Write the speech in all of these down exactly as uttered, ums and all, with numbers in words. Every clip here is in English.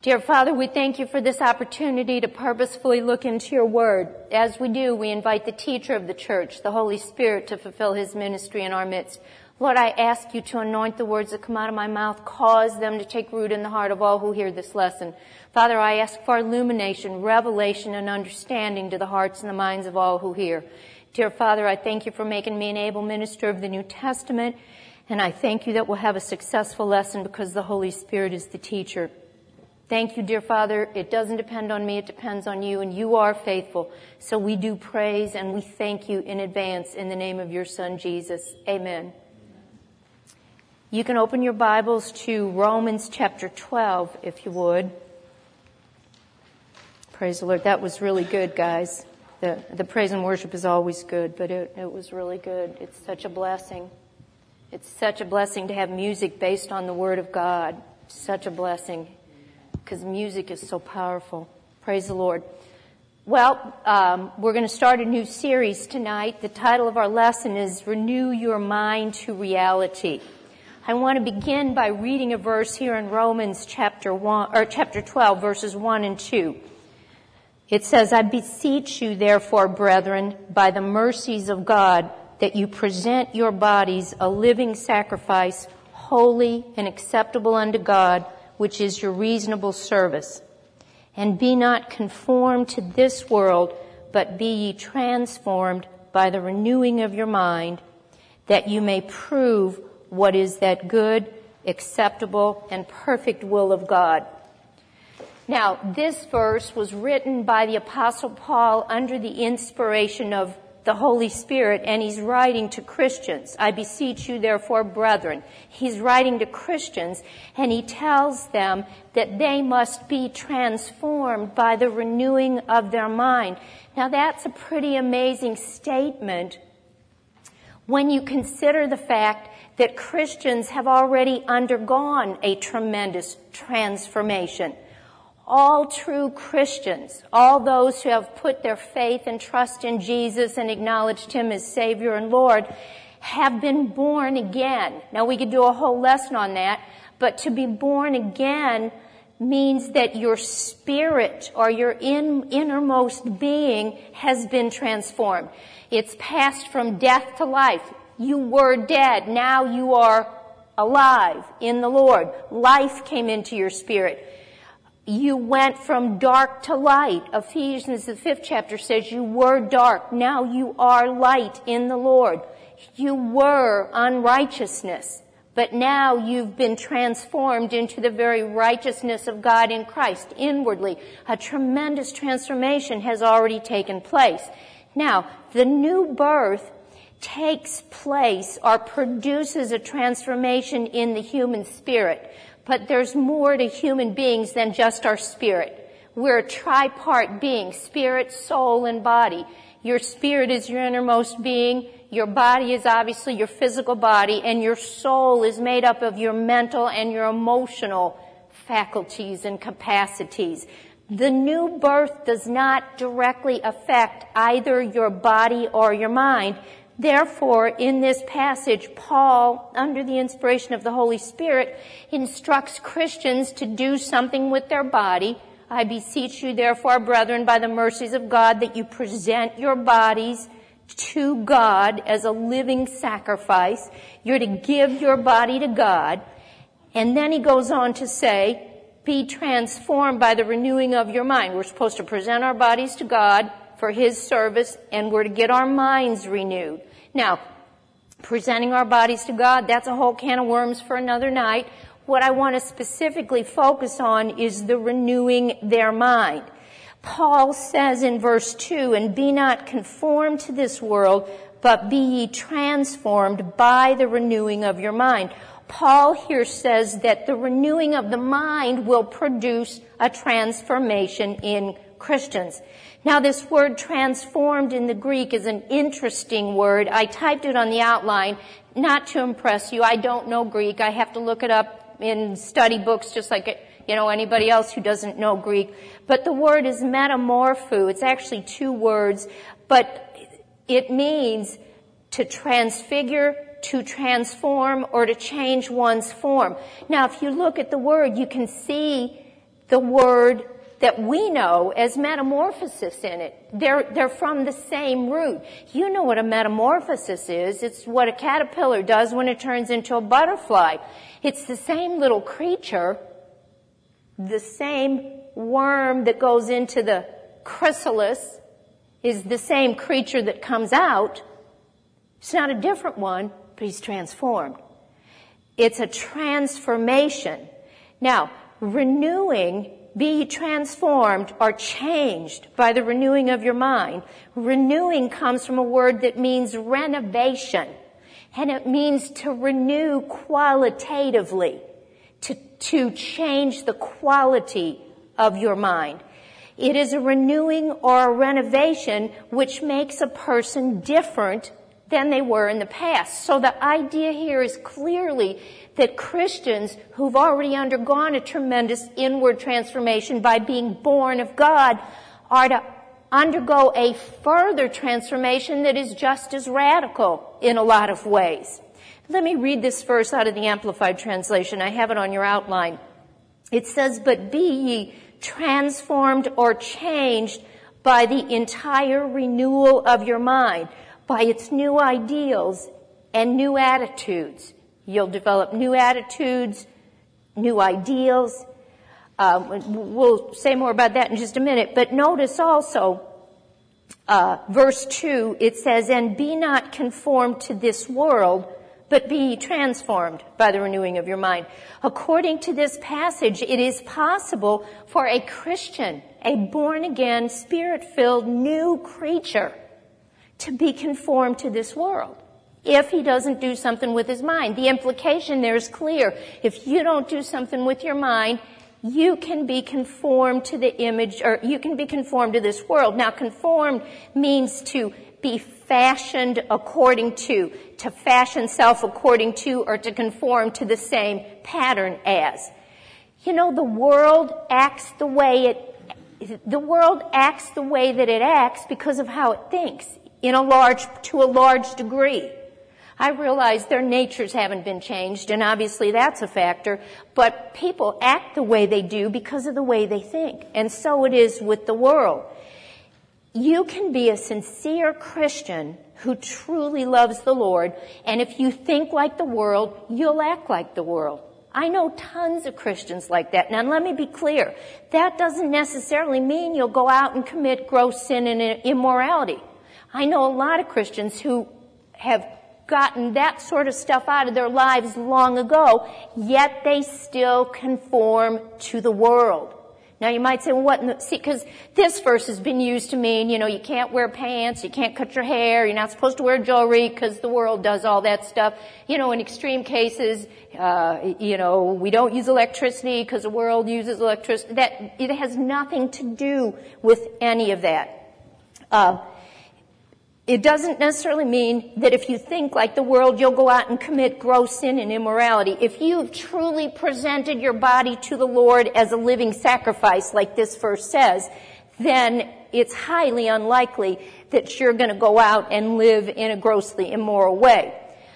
Dear Father, we thank you for this opportunity to purposefully look into your word. As we do, we invite the teacher of the church, the Holy Spirit, to fulfill his ministry in our midst. Lord, I ask you to anoint the words that come out of my mouth, cause them to take root in the heart of all who hear this lesson. Father, I ask for illumination, revelation, and understanding to the hearts and the minds of all who hear. Dear Father, I thank you for making me an able minister of the New Testament, and I thank you that we'll have a successful lesson because the Holy Spirit is the teacher. Thank you, dear Father. It doesn't depend on me. It depends on you, and you are faithful. So we do praise and we thank you in advance in the name of your Son, Jesus. Amen. You can open your Bibles to Romans chapter twelve, if you would. Praise the Lord. That was really good, guys. The, the praise and worship is always good, but it, it was really good. It's such a blessing. It's such a blessing to have music based on the Word of God. Such a blessing. Because music is so powerful. Praise the Lord. Well, um, we're going to start a new series tonight. The title of our lesson is Renew Your Mind to Reality. I want to begin by reading a verse here in Romans chapter one, or chapter twelve, verses one and two. It says, I beseech you, therefore, brethren, by the mercies of God, that you present your bodies a living sacrifice, holy and acceptable unto God, which is your reasonable service. And be not conformed to this world, but be ye transformed by the renewing of your mind, that you may prove what is that good, acceptable, and perfect will of God. Now, this verse was written by the Apostle Paul under the inspiration of the Holy Spirit, and he's writing to Christians. I beseech you, therefore, brethren. He's writing to Christians, and he tells them that they must be transformed by the renewing of their mind. Now, that's a pretty amazing statement when you consider the fact that Christians have already undergone a tremendous transformation. All true Christians, all those who have put their faith and trust in Jesus and acknowledged him as Savior and Lord, have been born again. Now, we could do a whole lesson on that, but to be born again means that your spirit or your in, innermost being has been transformed. It's passed from death to life. You were dead. Now you are alive in the Lord. Life came into your spirit. You went from dark to light. Ephesians, the fifth chapter, says you were dark. Now you are light in the Lord. You were unrighteousness, but now you've been transformed into the very righteousness of God in Christ inwardly. A tremendous transformation has already taken place. Now, the new birth takes place or produces a transformation in the human spirit. But there's more to human beings than just our spirit. We're a tripart being, spirit, soul, and body. Your spirit is your innermost being. Your body is obviously your physical body. And your soul is made up of your mental and your emotional faculties and capacities. The new birth does not directly affect either your body or your mind. Therefore, in this passage, Paul, under the inspiration of the Holy Spirit, instructs Christians to do something with their body. I beseech you, therefore, brethren, by the mercies of God, that you present your bodies to God as a living sacrifice. You're to give your body to God. And then he goes on to say, be transformed by the renewing of your mind. We're supposed to present our bodies to God for his service, and we're to get our minds renewed. Now, presenting our bodies to God, that's a whole can of worms for another night. What I want to specifically focus on is the renewing their mind. Paul says in verse two, and be not conformed to this world, but be ye transformed by the renewing of your mind. Paul here says that the renewing of the mind will produce a transformation in Christians. Now, this word transformed in the Greek is an interesting word. I typed it on the outline, not to impress you. I don't know Greek. I have to look it up in study books just like, you know, anybody else who doesn't know Greek. But the word is metamorpho. It's actually two words, but it means to transfigure, to transform, or to change one's form. Now, if you look at the word, you can see the word that we know as metamorphosis in it. They're, they're from the same root. You know what a metamorphosis is. It's what a caterpillar does when it turns into a butterfly. It's the same little creature, the same worm that goes into the chrysalis is the same creature that comes out. It's not a different one, but he's transformed. It's a transformation. Now, renewing, be transformed or changed by the renewing of your mind. Renewing comes from a word that means renovation, and it means to renew qualitatively, to, to change the quality of your mind. It is a renewing or a renovation which makes a person different than they were in the past. So the idea here is clearly that Christians who've already undergone a tremendous inward transformation by being born of God are to undergo a further transformation that is just as radical in a lot of ways. Let me read this verse out of the Amplified Translation. I have it on your outline. It says, "But be ye transformed or changed by the entire renewal of your mind, by its new ideals and new attitudes." You'll develop new attitudes, new ideals. Uh, we'll say more about that in just a minute. But notice also, uh, verse two, it says, "And be not conformed to this world, but be transformed by the renewing of your mind." According to this passage, it is possible for a Christian, a born-again, spirit-filled new creature, to be conformed to this world if he doesn't do something with his mind. The implication there is clear. If you don't do something with your mind, you can be conformed to the image, or you can be conformed to this world. Now, conformed means to be fashioned according to, to fashion self according to, or to conform to the same pattern as. You know, the world acts the way it, the world acts the way that it acts because of how it thinks, in a large, to a large degree. I realize their natures haven't been changed, and obviously that's a factor, but people act the way they do because of the way they think. And so it is with the world. You can be a sincere Christian who truly loves the Lord, and if you think like the world, you'll act like the world. I know tons of Christians like that. Now, let me be clear. That doesn't necessarily mean you'll go out and commit gross sin and immorality. I know a lot of Christians who have gotten that sort of stuff out of their lives long ago, yet they still conform to the world. Now you might say, well, what in the, see, because this verse has been used to mean, you know, you can't wear pants, you can't cut your hair, you're not supposed to wear jewelry because the world does all that stuff. You know, in extreme cases, uh, you know, we don't use electricity because the world uses electricity. That, it has nothing to do with any of that. Uh, It doesn't necessarily mean that if you think like the world, you'll go out and commit gross sin and immorality. If you've truly presented your body to the Lord as a living sacrifice, like this verse says, then it's highly unlikely that you're going to go out and live in a grossly immoral way.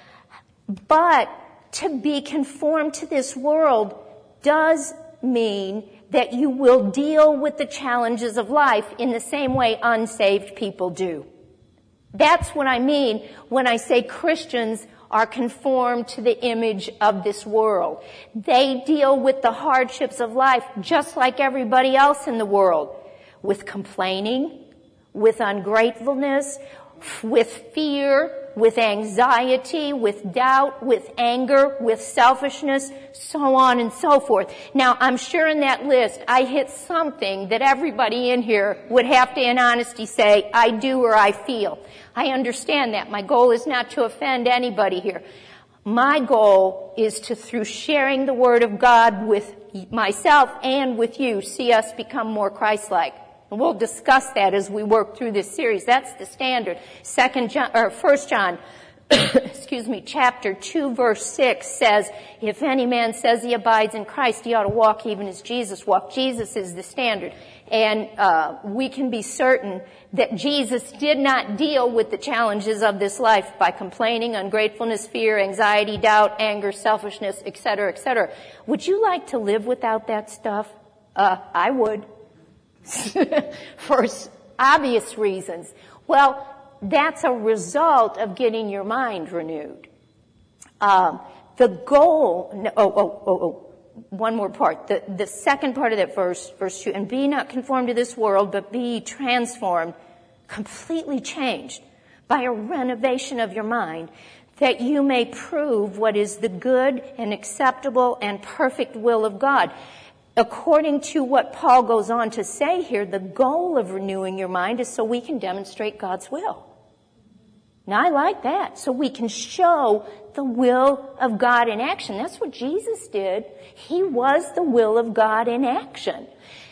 But to be conformed to this world does mean that you will deal with the challenges of life in the same way unsaved people do. That's what I mean when I say Christians are conformed to the image of this world. They deal with the hardships of life just like everybody else in the world, with complaining, with ungratefulness, with fear, with anxiety, with doubt, with anger, with selfishness, so on and so forth. Now, I'm sure in that list I hit something that everybody in here would have to in honesty say, I do or I feel. I understand that. My goal is not to offend anybody here. My goal is to, through sharing the Word of God with myself and with you, see us become more Christ-like. And we'll discuss that as we work through this series. That's the standard. Second John, or First John, excuse me, chapter two, verse six says, if any man says he abides in Christ, he ought to walk even as Jesus walked. Jesus is the standard. And uh we can be certain that Jesus did not deal with the challenges of this life by complaining, ungratefulness, fear, anxiety, doubt, anger, selfishness, et cetera, et cetera. Would you like to live without that stuff? Uh, I would. For obvious reasons. Well, that's a result of getting your mind renewed. Um, the goal, oh, oh, oh, oh, one more part. The, the second part of that verse, verse two, and be not conformed to this world, but be transformed, completely changed by a renovation of your mind, that you may prove what is the good and acceptable and perfect will of God. According to what Paul goes on to say here, the goal of renewing your mind is so we can demonstrate God's will. Now, I like that. So we can show the will of God in action. That's what Jesus did. He was the will of God in action.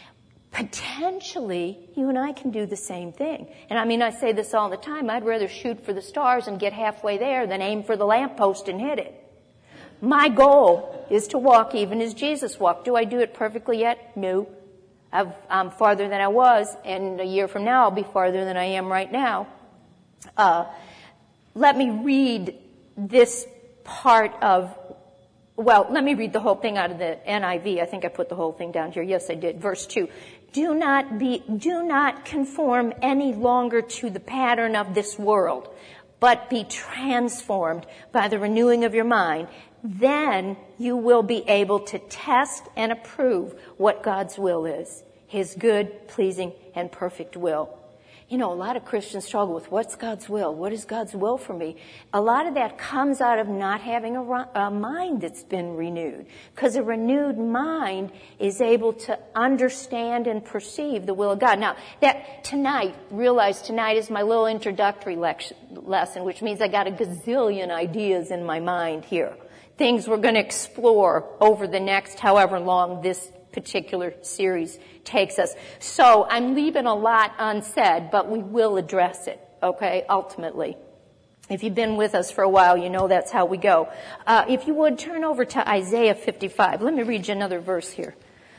Potentially, you and I can do the same thing. And I mean, I say this all the time. I'd rather shoot for the stars and get halfway there than aim for the lamppost and hit it. My goal is to walk even as Jesus walked. Do I do it perfectly yet? No. I've, I'm farther than I was, and a year from now I'll be farther than I am right now. Uh, let me read this part of, well, let me read the whole thing out of the N I V. I think I put the whole thing down here. Yes, I did. Verse two. Do not be, do not conform any longer to the pattern of this world, but be transformed by the renewing of your mind. Then you will be able to test and approve what God's will is, His good, pleasing, and perfect will. You know, a lot of Christians struggle with what's God's will? What is God's will for me? A lot of that comes out of not having a, a mind that's been renewed. Because a renewed mind is able to understand and perceive the will of God. Now, that tonight, realize tonight is my little introductory lection, lesson, which means I got a gazillion ideas in my mind here. Things we're going to explore over the next however long this particular series takes us. So I'm leaving a lot unsaid, but we will address it, okay, ultimately. If you've been with us for a while, you know that's how we go. Uh, if you would, turn over to Isaiah fifty-five. Let me read you another verse here.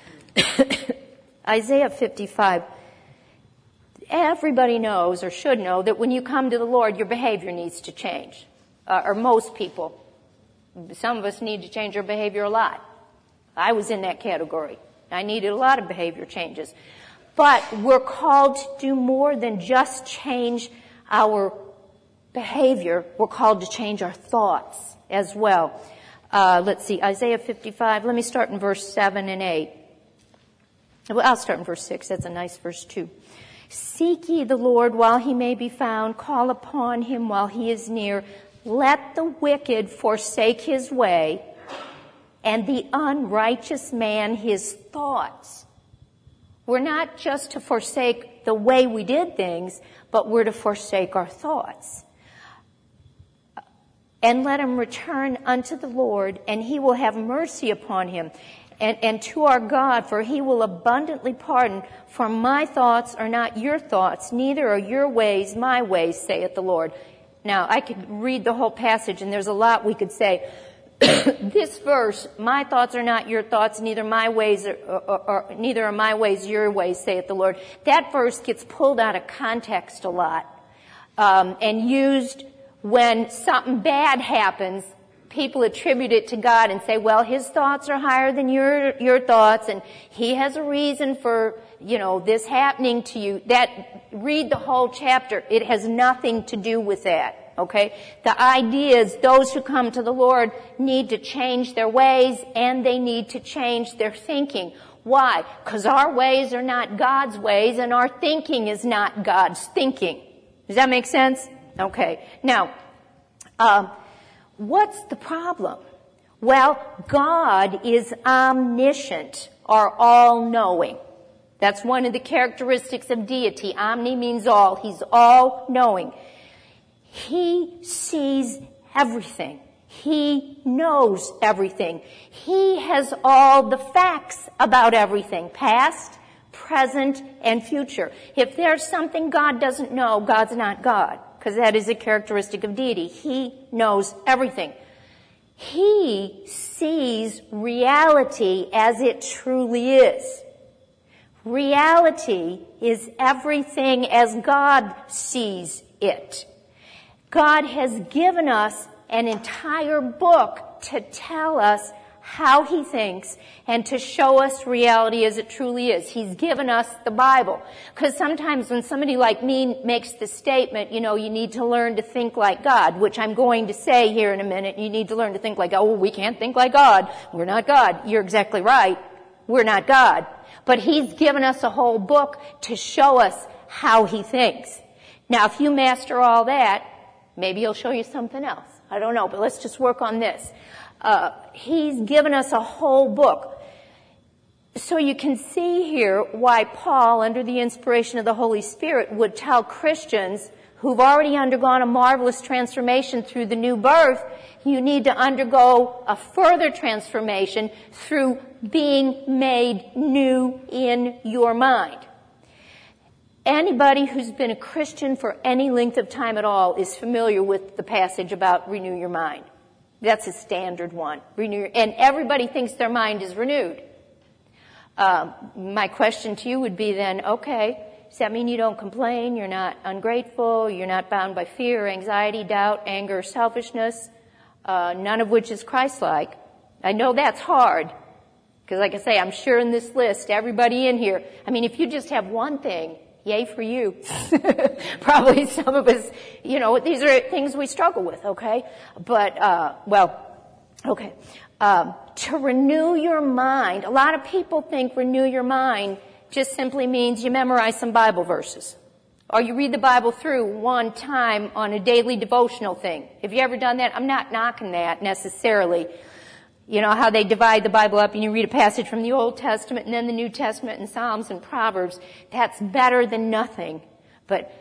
Isaiah fifty-five. Everybody knows, or should know, that when you come to the Lord, your behavior needs to change. Uh, or most people. Some of us need to change our behavior a lot. I was in that category. I needed a lot of behavior changes. But we're called to do more than just change our behavior. We're called to change our thoughts as well. Uh, let's see, Isaiah fifty-five. Let me start in verse seven and eight. Well, I'll start in verse six. That's a nice verse too. Seek ye the Lord while he may be found. Call upon him while he is near. Let the wicked forsake his way, and the unrighteous man his thoughts. We're not just to forsake the way we did things, but we're to forsake our thoughts. And let him return unto the Lord, and he will have mercy upon him, and, and to our God, for he will abundantly pardon. For my thoughts are not your thoughts, neither are your ways my ways, saith the Lord. Now, I could read the whole passage, and there's a lot we could say. This verse, my thoughts are not your thoughts, neither my ways are, or, or, neither are my ways your ways, saith the Lord. That verse gets pulled out of context a lot, um, and used when something bad happens. People attribute it to God and say, well, his thoughts are higher than your your thoughts, and he has a reason for, you know, this happening to you. That, read the whole chapter. It has nothing to do with that, okay? The idea is those who come to the Lord need to change their ways, and they need to change their thinking. Why? Because our ways are not God's ways, and our thinking is not God's thinking. Does that make sense? Okay. Now, um, what's the problem? Well, God is omniscient, or all-knowing. That's one of the characteristics of deity. Omni means all. He's all-knowing. He sees everything. He knows everything. He has all the facts about everything, past, present, and future. If there's something God doesn't know, God's not God, because that is a characteristic of deity. He knows everything. He sees reality as it truly is. Reality is everything as God sees it. God has given us an entire book to tell us how he thinks and to show us reality as it truly is. He's given us the Bible. Because sometimes when somebody like me makes the statement, you know, you need to learn to think like God, which I'm going to say here in a minute, you need to learn to think like God. Oh, we can't think like God. We're not God. You're exactly right. We're not God. But he's given us a whole book to show us how he thinks. Now, if you master all that, maybe he'll show you something else. I don't know, but let's just work on this. Uh, he's given us a whole book. So you can see here why Paul, under the inspiration of the Holy Spirit, would tell Christians who've already undergone a marvelous transformation through the new birth, you need to undergo a further transformation through being made new in your mind. Anybody who's been a Christian for any length of time at all is familiar with the passage about renew your mind. That's a standard one. Renew, and everybody thinks their mind is renewed. Um, my question to you would be then, okay, does that mean you don't complain, you're not ungrateful, you're not bound by fear, anxiety, doubt, anger, selfishness, uh, none of which is Christ-like? I know that's hard, because like I say, I'm sure in this list, everybody in here, I mean, if you just have one thing, yay for you. Probably some of us, you know, these are things we struggle with, okay? But, uh, well, okay. Um, to renew your mind, a lot of people think renew your mind just simply means you memorize some Bible verses. Or you read the Bible through one time on a daily devotional thing. Have you ever done that? I'm not knocking that necessarily. You know how they divide the Bible up and you read a passage from the Old Testament and then the New Testament and Psalms and Proverbs. That's better than nothing. But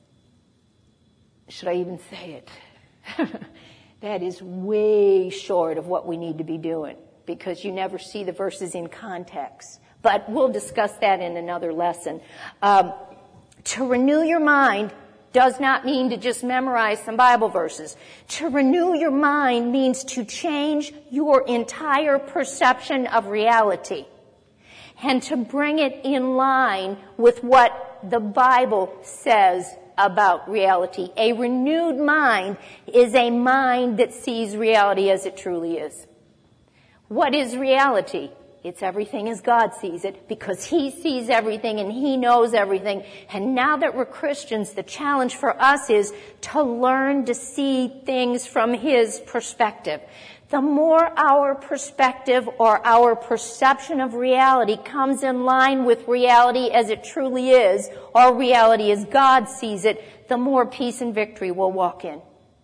should I even say it? That is way short of what we need to be doing because you never see the verses in context. But we'll discuss that in another lesson. Um, to renew your mind does not mean to just memorize some Bible verses. To renew your mind means to change your entire perception of reality and to bring it in line with what the Bible says about reality. A renewed mind is a mind that sees reality as it truly is. What is reality? It's everything as God sees it because he sees everything and he knows everything. And now that we're Christians, the challenge for us is to learn to see things from his perspective. The more our perspective or our perception of reality comes in line with reality as it truly is, or reality as God sees it, the more peace and victory we'll walk in.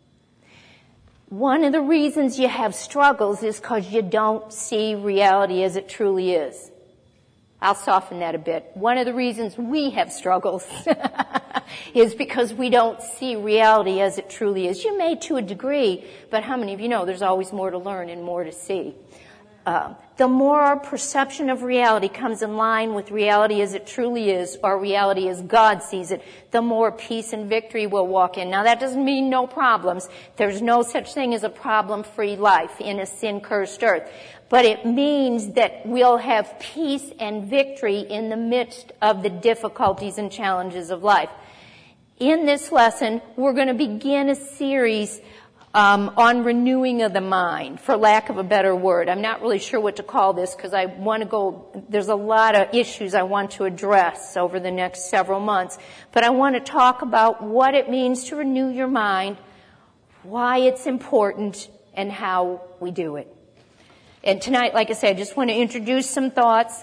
One of the reasons you have struggles is because you don't see reality as it truly is. I'll soften that a bit. One of the reasons we have struggles is because we don't see reality as it truly is. You may to a degree, but how many of you know there's always more to learn and more to see? Uh, the more our perception of reality comes in line with reality as it truly is, or reality as God sees it, the more peace and victory we'll walk in. Now that doesn't mean no problems. There's no such thing as a problem-free life in a sin-cursed earth. But it means that we'll have peace and victory in the midst of the difficulties and challenges of life. In this lesson, we're going to begin a series Um, on renewing of the mind, for lack of a better word. I'm not really sure what to call this because I want to go, there's a lot of issues I want to address over the next several months. But I want to talk about what it means to renew your mind, why it's important, and how we do it. And tonight, like I said, I just want to introduce some thoughts,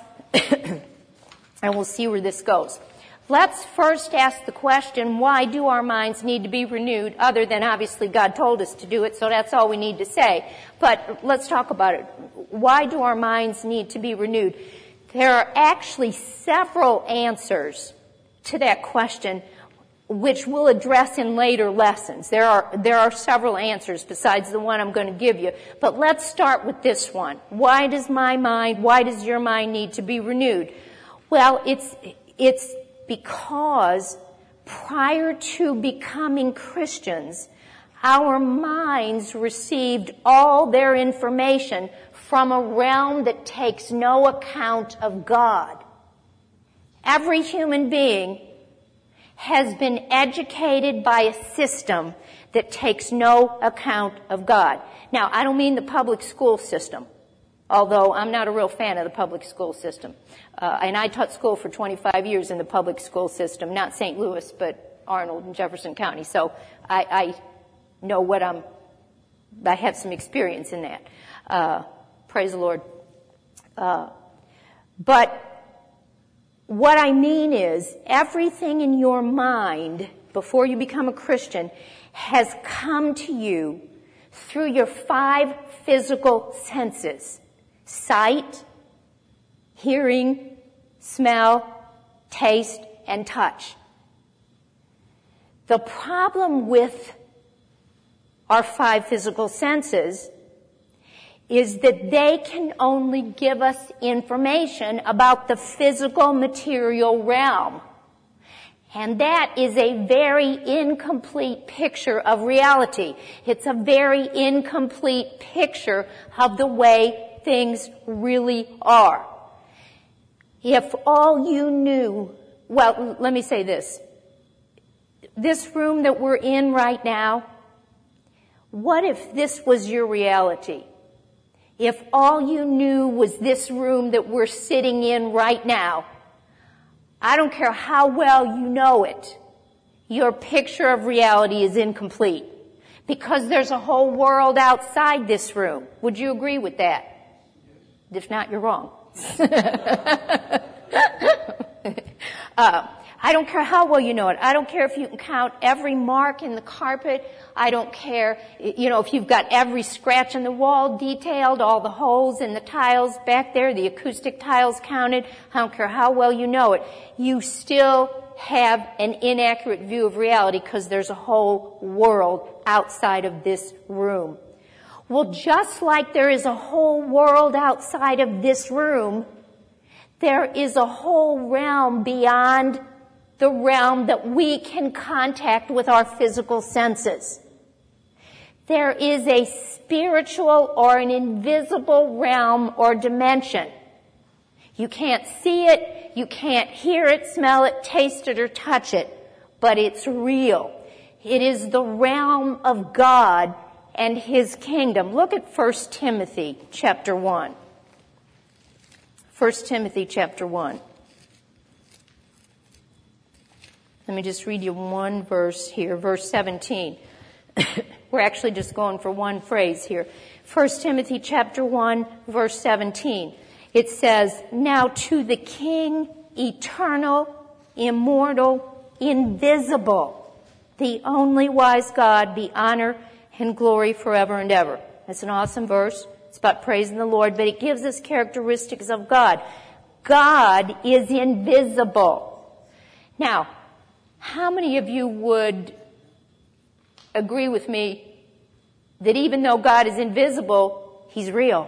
and we'll see where this goes. Let's first ask the question, why do our minds need to be renewed, other than obviously God told us to do it, so that's all we need to say. But let's talk about it. Why do our minds need to be renewed? There are actually several answers to that question, which we'll address in later lessons. There are, there are several answers besides the one I'm going to give you. But let's start with this one. Why does my mind, why does your mind need to be renewed? Well, it's, it's, because prior to becoming Christians, our minds received all their information from a realm that takes no account of God. Every human being has been educated by a system that takes no account of God. Now, I don't mean the public school system. although I'm not a real fan of the public school system. Uh, and I taught school for twenty-five years in the public school system, not Saint Louis, but Arnold and Jefferson County. So I, I know what I'm, I have some experience in that. Uh, praise the Lord. Uh, but what I mean is everything in your mind before you become a Christian has come to you through your five physical senses: sight, hearing, smell, taste, and touch. The problem with our five physical senses is that they can only give us information about the physical material realm. And that is a very incomplete picture of reality. It's a very incomplete picture of the way things really are. If all you knew, well, let me say this. This room that we're in right now, what if this was your reality? If all you knew was this room that we're sitting in right now, I don't care how well you know it, your picture of reality is incomplete because there's a whole world outside this room. Would you agree with that? If not, you're wrong. uh, I don't care how well you know it. I don't care if you can count every mark in the carpet. I don't care, you know, if you've got every scratch in the wall detailed, all the holes in the tiles back there, the acoustic tiles counted. I don't care how well you know it. You still have an inaccurate view of reality because there's a whole world outside of this room. Well, just like there is a whole world outside of this room, there is a whole realm beyond the realm that we can contact with our physical senses. There is a spiritual or an invisible realm or dimension. You can't see it, you can't hear it, smell it, taste it, or touch it, but it's real. It is the realm of God and His kingdom. Look at First Timothy chapter one. First Timothy chapter one. Let me just read you one verse here, verse seventeen. We're actually just going for one phrase here. First Timothy chapter one, verse seventeen. It says, "Now to the King, eternal, immortal, invisible, the only wise God, be honor and glory forever and ever." That's an awesome verse. It's about praising the Lord, but it gives us characteristics of God. God is invisible. Now, how many of you would agree with me that even though God is invisible, He's real?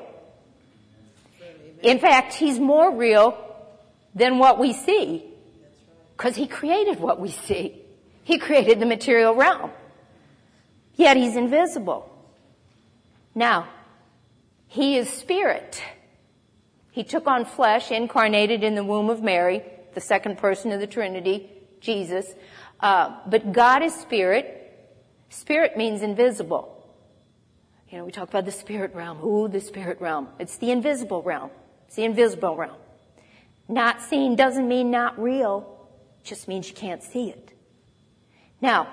In fact, He's more real than what we see, because He created what we see. He created the material realm. Yet He's invisible. Now, He is spirit. He took on flesh, incarnated in the womb of Mary, the second person of the Trinity, Jesus. Uh, but God is spirit. Spirit means invisible. You know, we talk about the spirit realm. Ooh, the spirit realm. It's the invisible realm. It's the invisible realm. Not seen doesn't mean not real. It just means you can't see it. Now,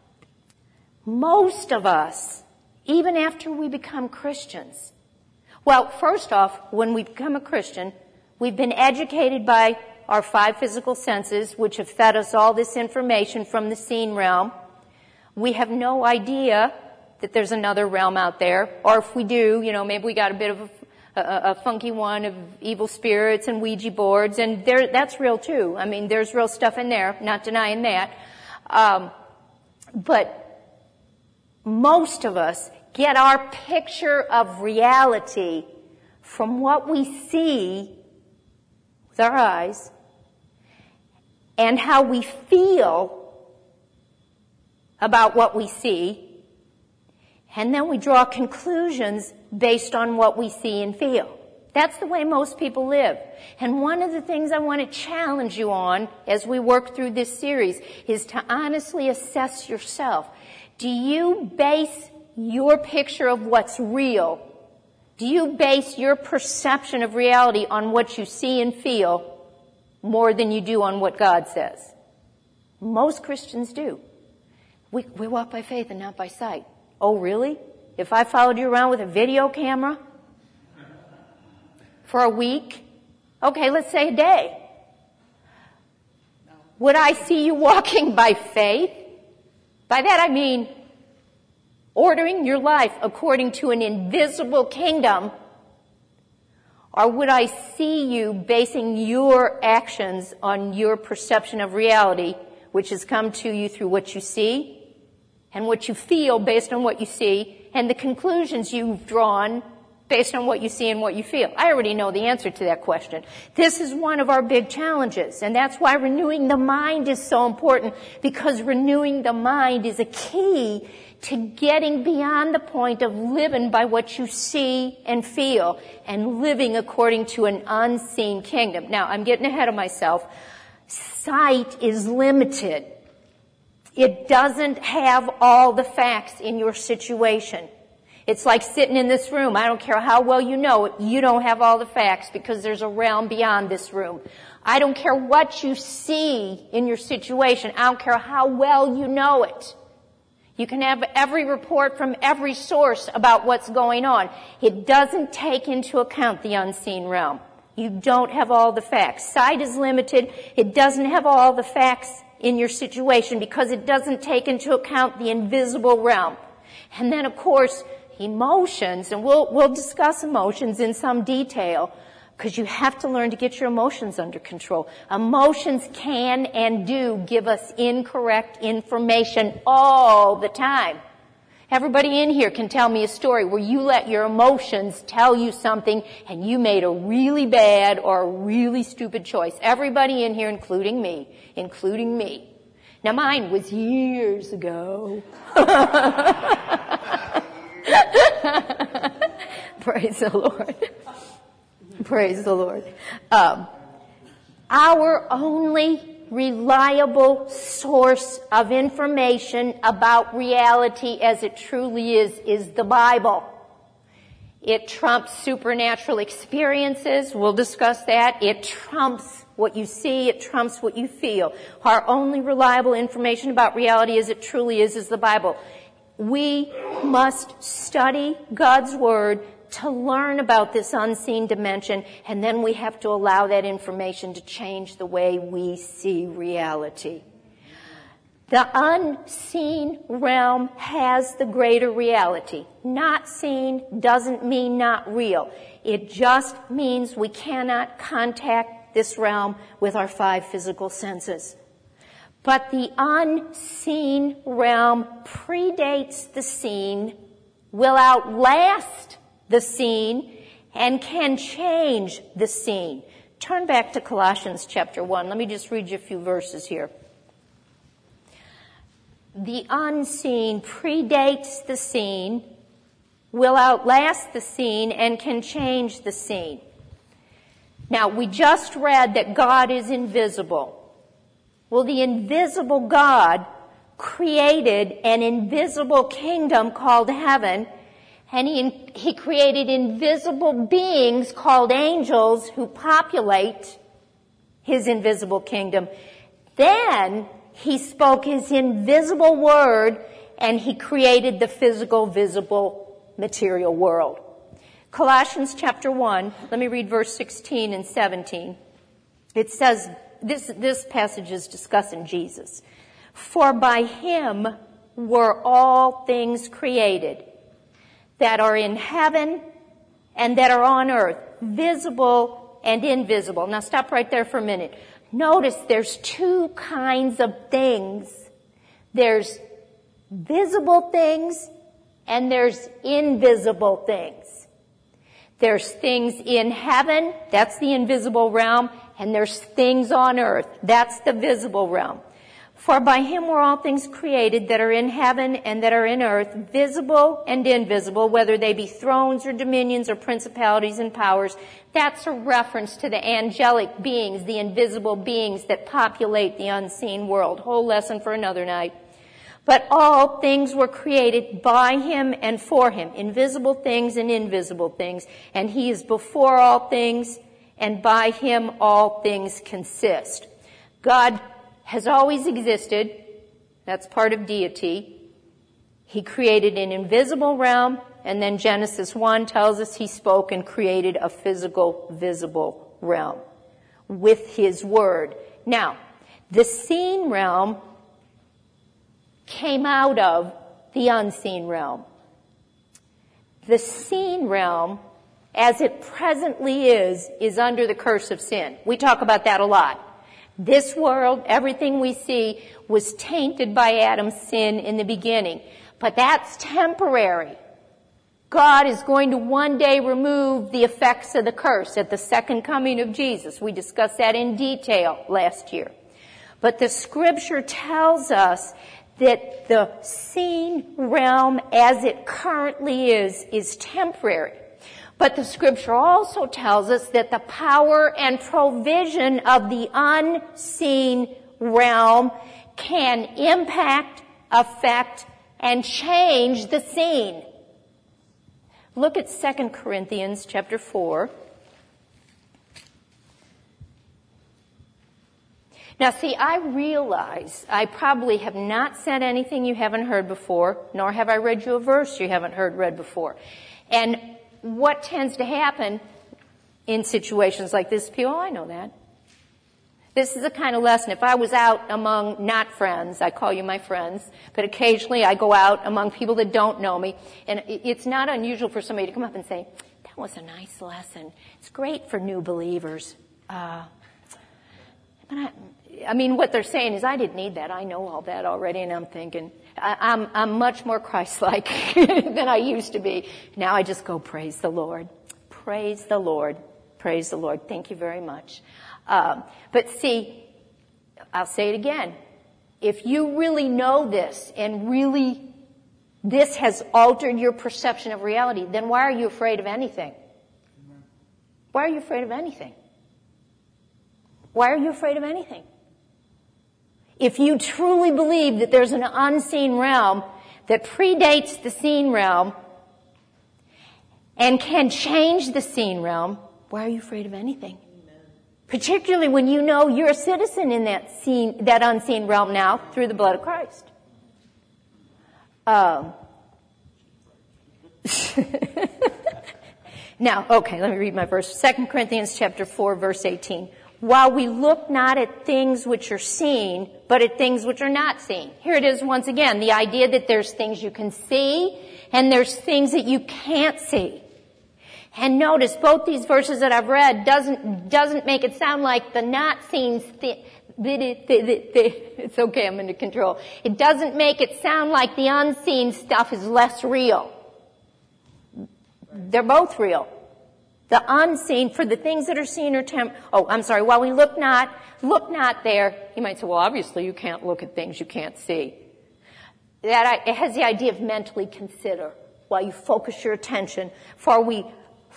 most of us, even after we become Christians, well, first off, when we become a Christian, we've been educated by our five physical senses, which have fed us all this information from the seen realm. We have no idea that there's another realm out there, or if we do, you know, maybe we got a bit of a, a, a funky one of evil spirits and Ouija boards, and there, that's real too. I mean, there's real stuff in there, not denying that. Um, but most of us get our picture of reality from what we see with our eyes and how we feel about what we see, and then we draw conclusions based on what we see and feel. That's the way most people live. And one of the things I want to challenge you on as we work through this series is to honestly assess yourself. Do you base your picture of what's real Do you base your perception of reality on what you see and feel more than you do on what God says? Most Christians do. We, we walk by faith and not by sight. Oh, really? If I followed you around with a video camera for a week, okay, let's say a day, would I see you walking by faith? By that I mean ordering your life according to an invisible kingdom, or would I see you basing your actions on your perception of reality, which has come to you through what you see and what you feel based on what you see and the conclusions you've drawn based on what you see and what you feel? I already know the answer to that question. This is one of our big challenges, and that's why renewing the mind is so important, because renewing the mind is a key to getting beyond the point of living by what you see and feel and living according to an unseen kingdom. Now, I'm getting ahead of myself. Sight is limited. It doesn't have all the facts in your situation. It's like sitting in this room. I don't care how well you know it, you don't have all the facts because there's a realm beyond this room. I don't care what you see in your situation. I don't care how well you know it. You can have every report from every source about what's going on. It doesn't take into account the unseen realm. You don't have all the facts. Sight is limited. It doesn't have all the facts in your situation because it doesn't take into account the invisible realm. And then, of course, emotions, and we'll, we'll discuss emotions in some detail, because you have to learn to get your emotions under control. Emotions can and do give us incorrect information all the time. Everybody in here can tell me a story where you let your emotions tell you something and you made a really bad or a really stupid choice. Everybody in here, including me, including me. Now mine was years ago. Praise the Lord. Praise the Lord. Um, our only reliable source of information about reality as it truly is, is the Bible. It trumps supernatural experiences. We'll discuss that. It trumps what you see. It trumps what you feel. Our only reliable information about reality as it truly is, is the Bible. We must study God's Word to learn about this unseen dimension, and then we have to allow that information to change the way we see reality. The unseen realm has the greater reality. Not seen doesn't mean not real. It just means we cannot contact this realm with our five physical senses. But the unseen realm predates the seen, will outlast the seen, and can change the seen. Turn back to Colossians chapter one. Let me just read you a few verses here. The unseen predates the seen, will outlast the seen, and can change the seen. Now, we just read that God is invisible. Well, the invisible God created an invisible kingdom called heaven, and he, he created invisible beings called angels who populate his invisible kingdom. Then he spoke his invisible word, and he created the physical, visible, material world. Colossians chapter one, let me read verse sixteen and seventeen. It says, this, this passage is discussing Jesus. For by him were all things created that are in heaven and that are on earth, visible and invisible. Now stop right there for a minute. Notice there's two kinds of things. There's visible things and there's invisible things. There's things in heaven, that's the invisible realm, and there's things on earth, that's the visible realm. For by him were all things created that are in heaven and that are in earth, visible and invisible, whether they be thrones or dominions or principalities and powers. That's a reference to the angelic beings, the invisible beings that populate the unseen world. Whole lesson for another night. But all things were created by him and for him, invisible things and invisible things. And he is before all things, and by him all things consist. God has always existed. That's part of deity. He created an invisible realm, and then Genesis one tells us he spoke and created a physical, visible realm with his word. Now, the seen realm came out of the unseen realm. The seen realm, as it presently is, is under the curse of sin. We talk about that a lot. This world, everything we see, was tainted by Adam's sin in the beginning. But that's temporary. God is going to one day remove the effects of the curse at the second coming of Jesus. We discussed that in detail last year. But the scripture tells us that the seen realm as it currently is, is temporary. But the scripture also tells us that the power and provision of the unseen realm can impact, affect, and change the seen. Look at Second Corinthians chapter four. Now see, I realize I probably have not said anything you haven't heard before, nor have I read you a verse you haven't heard read before. And what tends to happen in situations like this, people, oh, I know that. This is the kind of lesson. If I was out among not friends, I call you my friends, but occasionally I go out among people that don't know me, and it's not unusual for somebody to come up and say, that was a nice lesson. It's great for new believers. Uh, but I, I mean, what they're saying is, I didn't need that. I know all that already, and I'm thinking, I, I'm, I'm much more Christ-like than I used to be. Now I just go, praise the Lord. Praise the Lord. Praise the Lord. Thank you very much. Um, but see, I'll say it again. If you really know this and really this has altered your perception of reality, then why are you afraid of anything? Why are you afraid of anything? Why are you afraid of anything? If you truly believe that there's an unseen realm that predates the seen realm and can change the seen realm, why are you afraid of anything? Particularly when you know you're a citizen in that seen, that unseen realm now through the blood of Christ. Um, now, okay, let me read my verse. Second Corinthians chapter four, verse eighteen. While we look not at things which are seen, but at things which are not seen. Here it is once again, the idea that there's things you can see and there's things that you can't see. And notice both these verses that I've read doesn't doesn't make it sound like the not seen thing. It's okay, I'm under control. It doesn't make it sound like the unseen stuff is less real. They're both real. The unseen, for the things that are seen are temp. Oh, I'm sorry. While we look not, look not there. You might say, well, obviously you can't look at things you can't see. That it has the idea of mentally consider while you focus your attention. For we.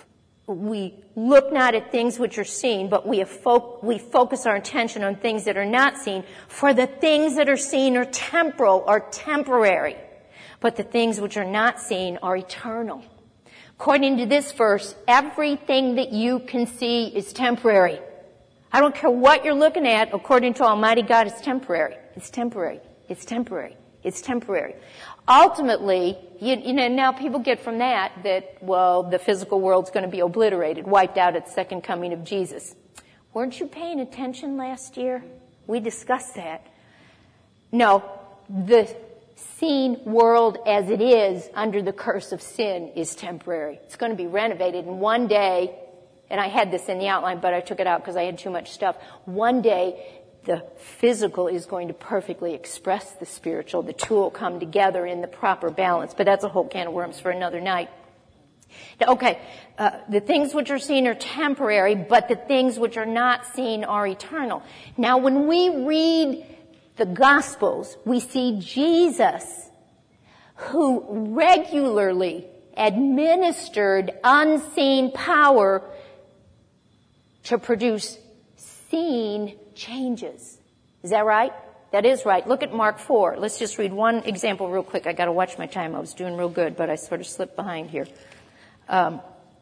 We look not at things which are seen, but we, fo- we focus our attention on things that are not seen. For the things that are seen are temporal, are temporary. But the things which are not seen are eternal. According to this verse, everything that you can see is temporary. I don't care what you're looking at, according to Almighty God, it's temporary. It's temporary. It's temporary. It's temporary. Ultimately, you, you know, now people get from that that, well, the physical world's going to be obliterated, wiped out at the second coming of Jesus. Weren't you paying attention last year? We discussed that. No, the seen world as it is under the curse of sin is temporary. It's going to be renovated, and one day, and I had this in the outline, but I took it out because I had too much stuff. One day, the physical is going to perfectly express the spiritual. The two will come together in the proper balance. But that's a whole can of worms for another night. Okay, uh, the things which are seen are temporary, but the things which are not seen are eternal. Now, when we read the Gospels, we see Jesus, who regularly administered unseen power to produce seen changes. Is that right? That is right. Look at Mark four. Let's just read one example real quick. I got to watch my time. I was doing real good, but I sort of slipped behind here. Um,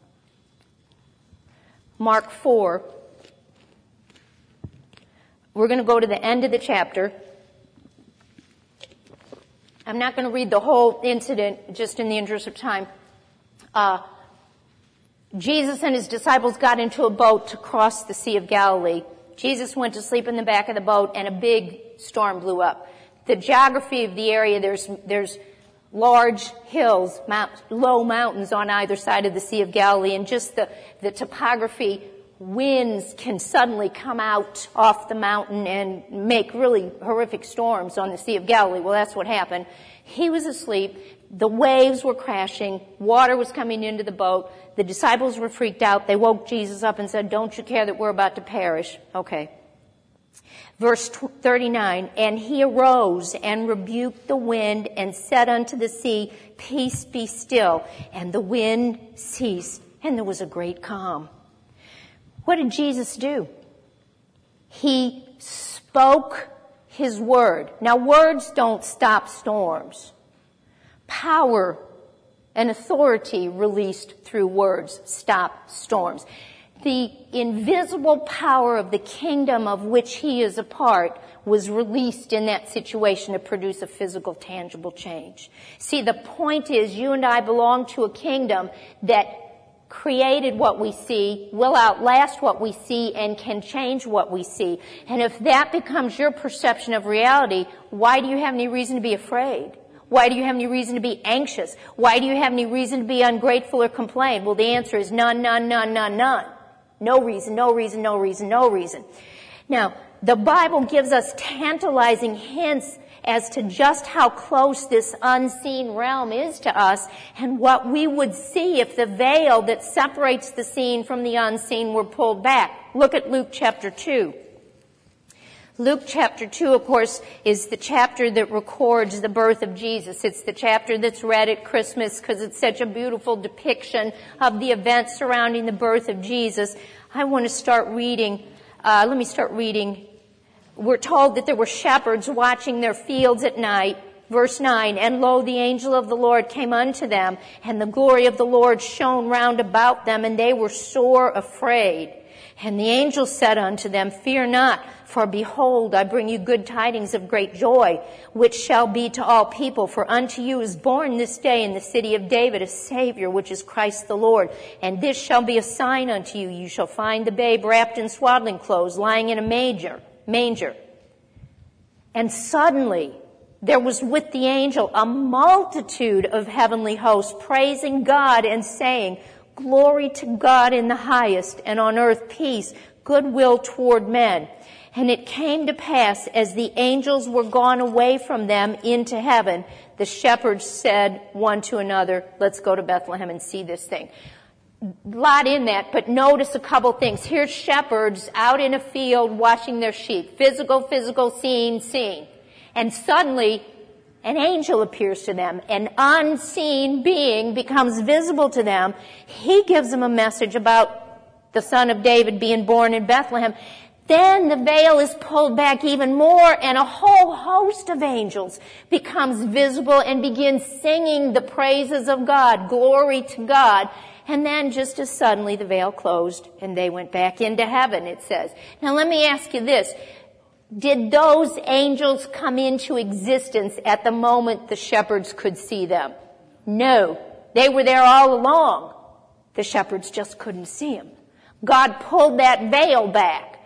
Mark four. We're going to go to the end of the chapter. I'm not going to read the whole incident, just in the interest of time. Uh, Jesus and his disciples got into a boat to cross the Sea of Galilee. Jesus went to sleep in the back of the boat, and a big storm blew up. The geography of the area, there's there's large hills, mount, low mountains on either side of the Sea of Galilee, and just the, the topography, winds can suddenly come out off the mountain and make really horrific storms on the Sea of Galilee. Well, that's what happened. He was asleep. The waves were crashing. Water was coming into the boat. The disciples were freaked out. They woke Jesus up and said, "Don't you care that we're about to perish?" Okay. Verse thirty-nine, and he arose and rebuked the wind and said unto the sea, "Peace, be still." And the wind ceased, and there was a great calm. What did Jesus do? He spoke his word. Now, words don't stop storms. Power and authority released through words stop storms. The invisible power of the kingdom of which he is a part was released in that situation to produce a physical, tangible change. See, the point is you and I belong to a kingdom that created what we see, will outlast what we see, and can change what we see. And if that becomes your perception of reality, why do you have any reason to be afraid? Why do you have any reason to be anxious? Why do you have any reason to be ungrateful or complain? Well, the answer is none, none, none, none, none. No reason, no reason, no reason, no reason. Now, the Bible gives us tantalizing hints as to just how close this unseen realm is to us and what we would see if the veil that separates the seen from the unseen were pulled back. Look at Luke chapter two. Luke chapter two, of course, is the chapter that records the birth of Jesus. It's the chapter that's read at Christmas because it's such a beautiful depiction of the events surrounding the birth of Jesus. I want to start reading, uh, let me start reading. We're told that there were shepherds watching their fields at night. Verse nine, and lo, the angel of the Lord came unto them, and the glory of the Lord shone round about them, and they were sore afraid. And the angel said unto them, Fear not, for behold, I bring you good tidings of great joy, which shall be to all people. For unto you is born this day in the city of David a Savior, which is Christ the Lord. And this shall be a sign unto you. You shall find the babe wrapped in swaddling clothes, lying in a manger. manger. And suddenly there was with the angel a multitude of heavenly hosts praising God and saying, Glory to God in the highest, and on earth peace, goodwill toward men. And it came to pass, as the angels were gone away from them into heaven, the shepherds said one to another, Let's go to Bethlehem and see this thing. Lot in that, but notice a couple things. Here's shepherds out in a field watching their sheep. Physical, physical, scene, scene. And suddenly, an angel appears to them. An unseen being becomes visible to them. He gives them a message about the Son of David being born in Bethlehem. Then the veil is pulled back even more, and a whole host of angels becomes visible and begins singing the praises of God. Glory to God. And then just as suddenly the veil closed and they went back into heaven, it says. Now let me ask you this. Did those angels come into existence at the moment the shepherds could see them? No. They were there all along. The shepherds just couldn't see them. God pulled that veil back.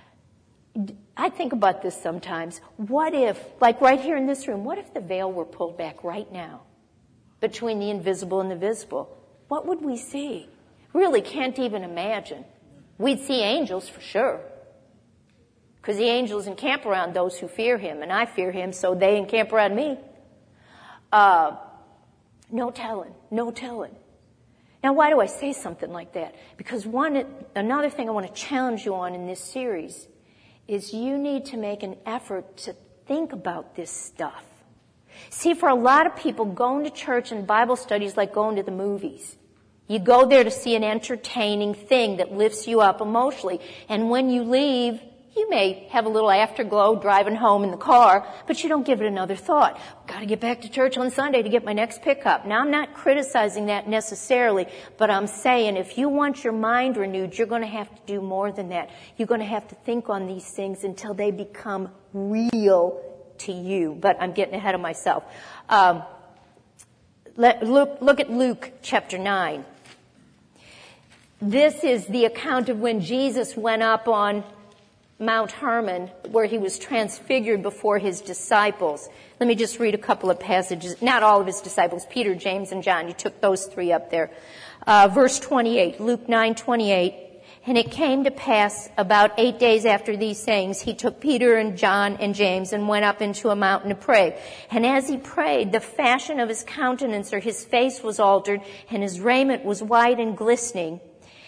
I think about this sometimes. What if, like right here in this room, what if the veil were pulled back right now between the invisible and the visible? What would we see? Really can't even imagine. We'd see angels for sure. Because the angels encamp around those who fear him, and I fear him, so they encamp around me. Uh, no telling, no telling. Now, why do I say something like that? Because one, another thing I want to challenge you on in this series is you need to make an effort to think about this stuff. See, for a lot of people, going to church and Bible study is like going to the movies. You go there to see an entertaining thing that lifts you up emotionally. And when you leave, You may have a little afterglow driving home in the car, but you don't give it another thought. Got to get back to church on Sunday to get my next pickup. Now, I'm not criticizing that necessarily, but I'm saying if you want your mind renewed, you're going to have to do more than that. You're going to have to think on these things until they become real to you. But I'm getting ahead of myself. Um, let, look, look at Luke chapter nine. This is the account of when Jesus went up on Mount Hermon, where he was transfigured before his disciples. Let me just read a couple of passages. Not all of his disciples, Peter, James, and John. You took those three up there. Uh, verse twenty-eight, Luke nine twenty-eight. And it came to pass about eight days after these sayings, he took Peter and John and James and went up into a mountain to pray. And as he prayed, the fashion of his countenance or his face was altered, and his raiment was white and glistening.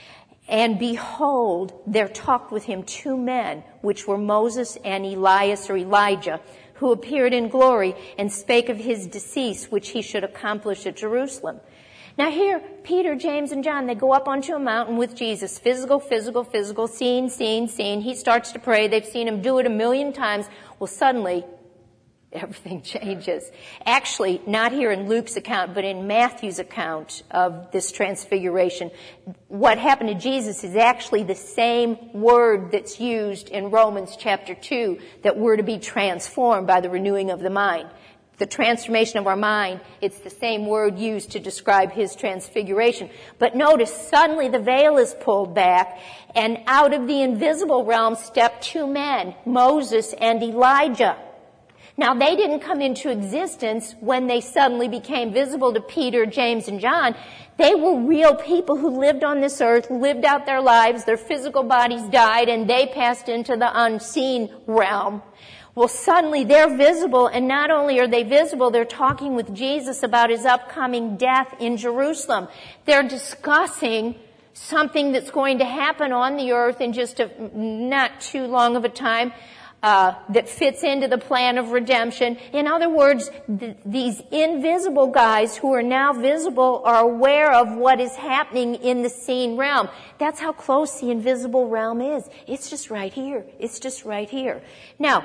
And behold, there talked with him two men, which were Moses and Elias or Elijah, who appeared in glory and spake of his decease, which he should accomplish at Jerusalem. Now here, Peter, James, and John, they go up onto a mountain with Jesus. Physical, physical, physical, seen, seen, seen. He starts to pray. They've seen him do it a million times. Well, suddenly, everything changes. Actually, not here in Luke's account, but in Matthew's account of this transfiguration. What happened to Jesus is actually the same word that's used in Romans chapter two, that we're to be transformed by the renewing of the mind. The transformation of our mind, it's the same word used to describe his transfiguration. But notice, suddenly the veil is pulled back, and out of the invisible realm step two men, Moses and Elijah. Now, they didn't come into existence when they suddenly became visible to Peter, James, and John. They were real people who lived on this earth, lived out their lives, their physical bodies died, and they passed into the unseen realm. Well, suddenly they're visible, and not only are they visible, they're talking with Jesus about his upcoming death in Jerusalem. They're discussing something that's going to happen on the earth in just a not too long of a time, uh, that fits into the plan of redemption. In other words, th- these invisible guys who are now visible are aware of what is happening in the seen realm. That's how close the invisible realm is. It's just right here. It's just right here. Now,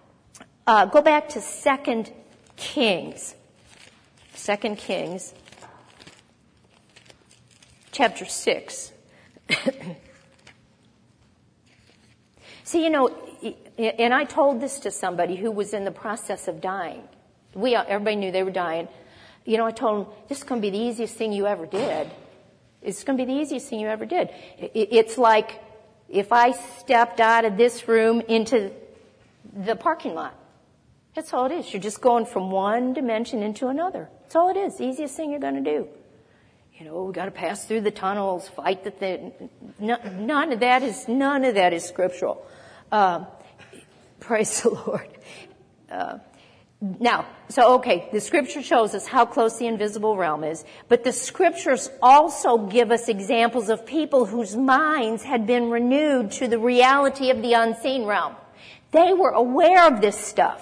Uh, go back to Second Kings. Second Kings, chapter six. See, you know, and I told this to somebody who was in the process of dying. We, everybody knew they were dying. You know, I told them, this is going to be the easiest thing you ever did. It's going to be the easiest thing you ever did. It's like if I stepped out of this room into the parking lot. That's all it is. You're just going from one dimension into another. That's all it is. The easiest thing you're going to do. You know, we got to pass through the tunnels, fight the thing. None of that is none of that is scriptural. Uh, praise the Lord. Uh, now, so okay, the scripture shows us how close the invisible realm is, but the scriptures also give us examples of people whose minds had been renewed to the reality of the unseen realm. They were aware of this stuff.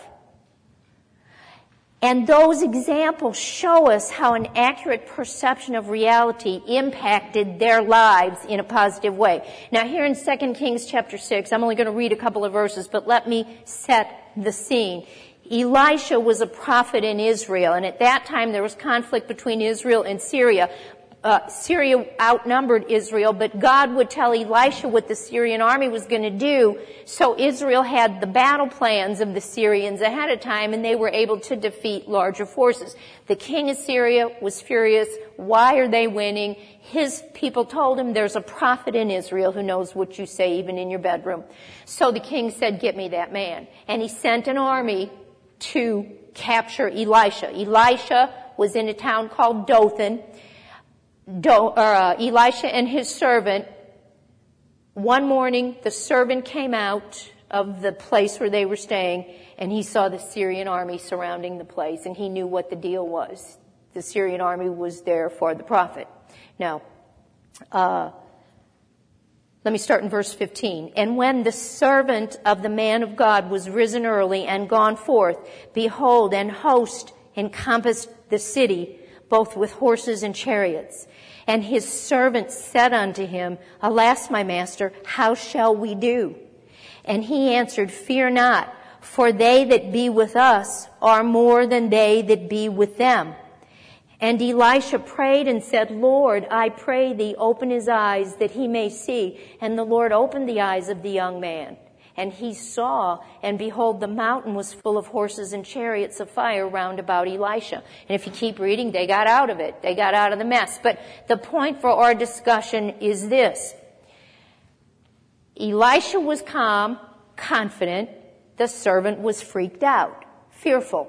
And those examples show us how an accurate perception of reality impacted their lives in a positive way. Now here in Second Kings chapter six, I'm only going to read a couple of verses, but let me set the scene. Elisha was a prophet in Israel, and at that time there was conflict between Israel and Syria. Uh, Syria outnumbered Israel, but God would tell Elisha what the Syrian army was going to do, so Israel had the battle plans of the Syrians ahead of time, and they were able to defeat larger forces. The king of Syria was furious. Why are they winning? His people told him, there's a prophet in Israel who knows what you say even in your bedroom. So the king said, get me that man. And he sent an army to capture Elisha. Elisha was in a town called Dothan. Do, or, uh, Elisha and his servant, one morning the servant came out of the place where they were staying, and he saw the Syrian army surrounding the place, and he knew what the deal was. The Syrian army was there for the prophet. Now, uh, let me start in verse fifteen. And when the servant of the man of God was risen early and gone forth, behold, an host encompassed the city, both with horses and chariots. And his servant said unto him, Alas, my master, how shall we do? And he answered, Fear not, for they that be with us are more than they that be with them. And Elisha prayed and said, Lord, I pray thee, open his eyes that he may see. And the Lord opened the eyes of the young man. And he saw, and behold, the mountain was full of horses and chariots of fire round about Elisha. And if you keep reading, they got out of it. They got out of the mess. But the point for our discussion is this. Elisha was calm, confident. The servant was freaked out, fearful.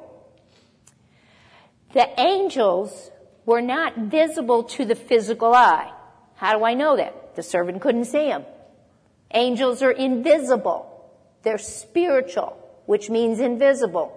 The angels were not visible to the physical eye. How do I know that? The servant couldn't see them. Angels are invisible. They're spiritual, which means invisible.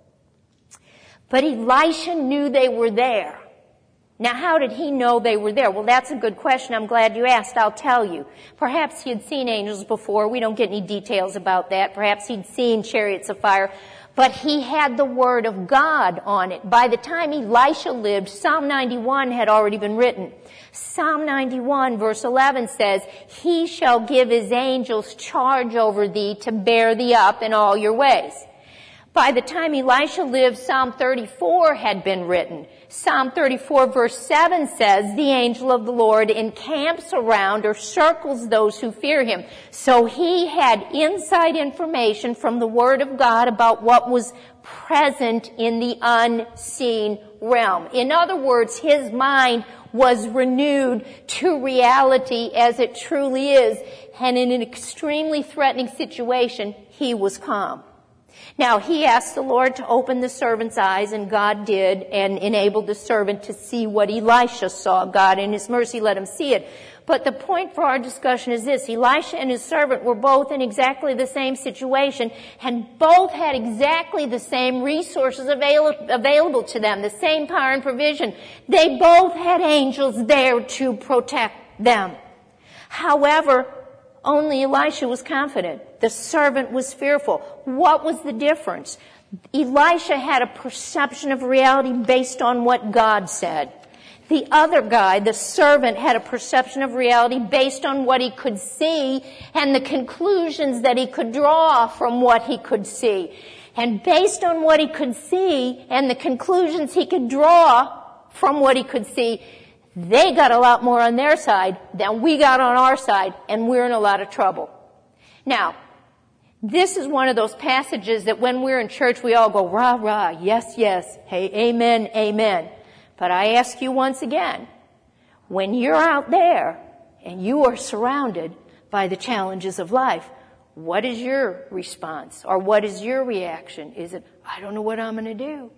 But Elisha knew they were there. Now, how did he know they were there? Well, that's a good question. I'm glad you asked. I'll tell you. Perhaps he had seen angels before. We don't get any details about that. Perhaps he'd seen chariots of fire. But he had the word of God on it. By the time Elisha lived, Psalm ninety-one had already been written. Psalm ninety-one verse eleven says, He shall give His angels charge over thee to bear thee up in all your ways. By the time Elisha lived, Psalm thirty-four had been written. Psalm thirty-four verse seven says, the angel of the Lord encamps around or circles those who fear him. So he had inside information from the Word of God about what was present in the unseen realm. In other words, his mind was renewed to reality as it truly is. And in an extremely threatening situation, he was calm. Now, he asked the Lord to open the servant's eyes, and God did, and enabled the servant to see what Elisha saw. God, in His mercy, let him see it. But the point for our discussion is this. Elisha and his servant were both in exactly the same situation, and both had exactly the same resources avail- available to them, the same power and provision. They both had angels there to protect them. However, only Elisha was confident. The servant was fearful. What was the difference? Elisha had a perception of reality based on what God said. The other guy, the servant, had a perception of reality based on what he could see and the conclusions that he could draw from what he could see. And based on what he could see and the conclusions he could draw from what he could see, they got a lot more on their side than we got on our side, and we're in a lot of trouble. Now, this is one of those passages that when we're in church, we all go, rah, rah, yes, yes, hey, amen, amen. But I ask you once again, when you're out there and you are surrounded by the challenges of life, what is your response? Or what is your reaction? Is it, I don't know what I'm going to do.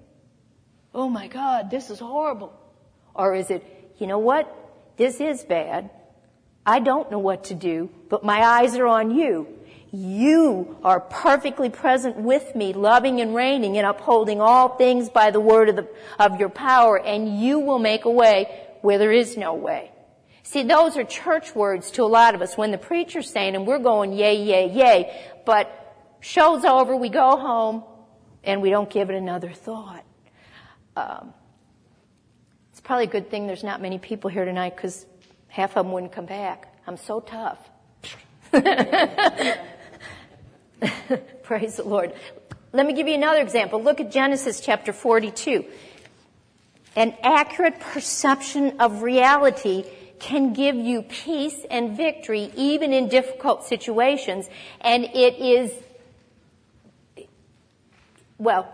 Oh my God, this is horrible. Or is it, you know what? This is bad. I don't know what to do, but my eyes are on you. You are perfectly present with me, loving and reigning and upholding all things by the word of, the, of your power, and you will make a way where there is no way. See, those are church words to a lot of us. When the preacher's saying them, we're going yay, yay, yay. But show's over, we go home, and we don't give it another thought. Um, it's probably a good thing there's not many people here tonight, because half of them wouldn't come back. I'm so tough. Praise the Lord. Let me give you another example. Look at Genesis chapter forty-two. An accurate perception of reality can give you peace and victory even in difficult situations. And it is, well,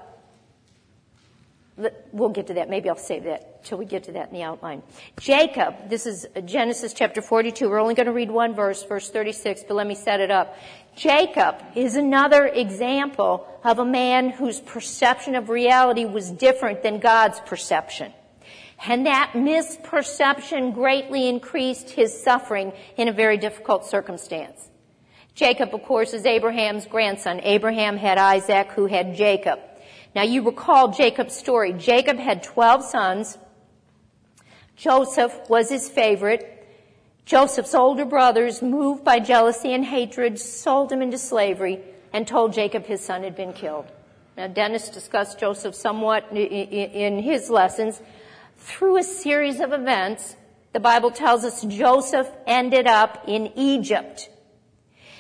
we'll get to that. Maybe I'll save that till we get to that in the outline. Jacob, this is Genesis chapter forty-two. We're only going to read one verse, verse thirty-six, but let me set it up. Jacob is another example of a man whose perception of reality was different than God's perception. And that misperception greatly increased his suffering in a very difficult circumstance. Jacob, of course, is Abraham's grandson. Abraham had Isaac, who had Jacob. Now, you recall Jacob's story. Jacob had twelve sons. Joseph was his favorite. Joseph's older brothers, moved by jealousy and hatred, sold him into slavery and told Jacob his son had been killed. Now, Dennis discussed Joseph somewhat in his lessons. Through a series of events, the Bible tells us Joseph ended up in Egypt.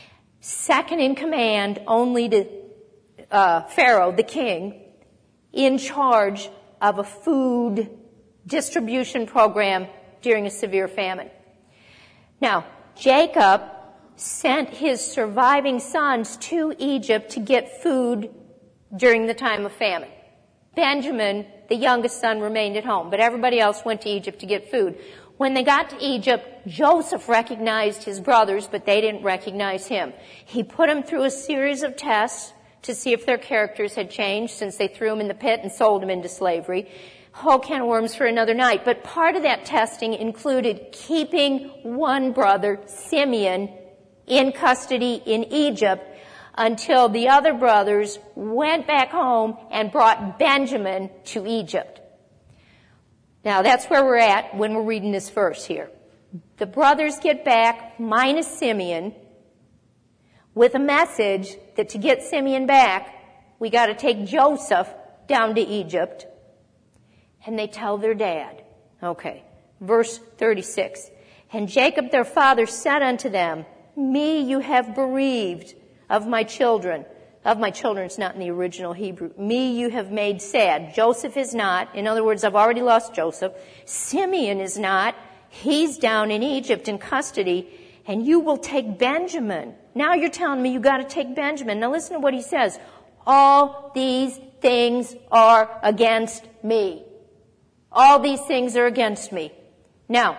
second in command only to uh, Pharaoh, the king, in charge of a food distribution program during a severe famine. Now, Jacob sent his surviving sons to Egypt to get food during the time of famine. Benjamin, the youngest son, remained at home, but everybody else went to Egypt to get food. When they got to Egypt, Joseph recognized his brothers, but they didn't recognize him. He put them through a series of tests to see if their characters had changed since they threw him in the pit and sold him into slavery. Whole can of worms for another night. But part of that testing included keeping one brother, Simeon, in custody in Egypt until the other brothers went back home and brought Benjamin to Egypt. Now, that's where we're at when we're reading this verse here. The brothers get back, minus Simeon, with a message that to get Simeon back, we got to take Joseph down to Egypt. And they tell their dad. Okay, verse thirty-six. And Jacob their father said unto them, Me you have bereaved of my children. Of my children, it's not in the original Hebrew. Me you have made sad. Joseph is not. In other words, I've already lost Joseph. Simeon is not. He's down in Egypt in custody. And you will take Benjamin. Now you're telling me you got to take Benjamin. Now listen to what he says. All these things are against me. All these things are against me. Now,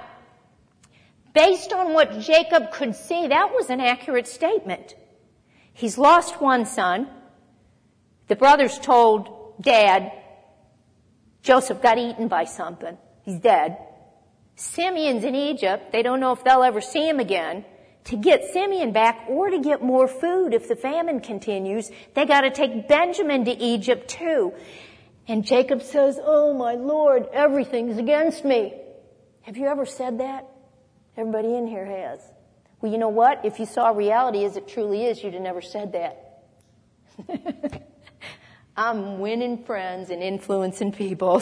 based on what Jacob could see, that was an accurate statement. He's lost one son. The brothers told Dad, Joseph got eaten by something. He's dead. Simeon's in Egypt. They don't know if they'll ever see him again. To get Simeon back or to get more food if the famine continues, they got to take Benjamin to Egypt too. And Jacob says, oh my Lord, everything's against me. Have you ever said that? Everybody in here has. Well, you know what? If you saw reality as it truly is, you'd have never said that. I'm winning friends and influencing people.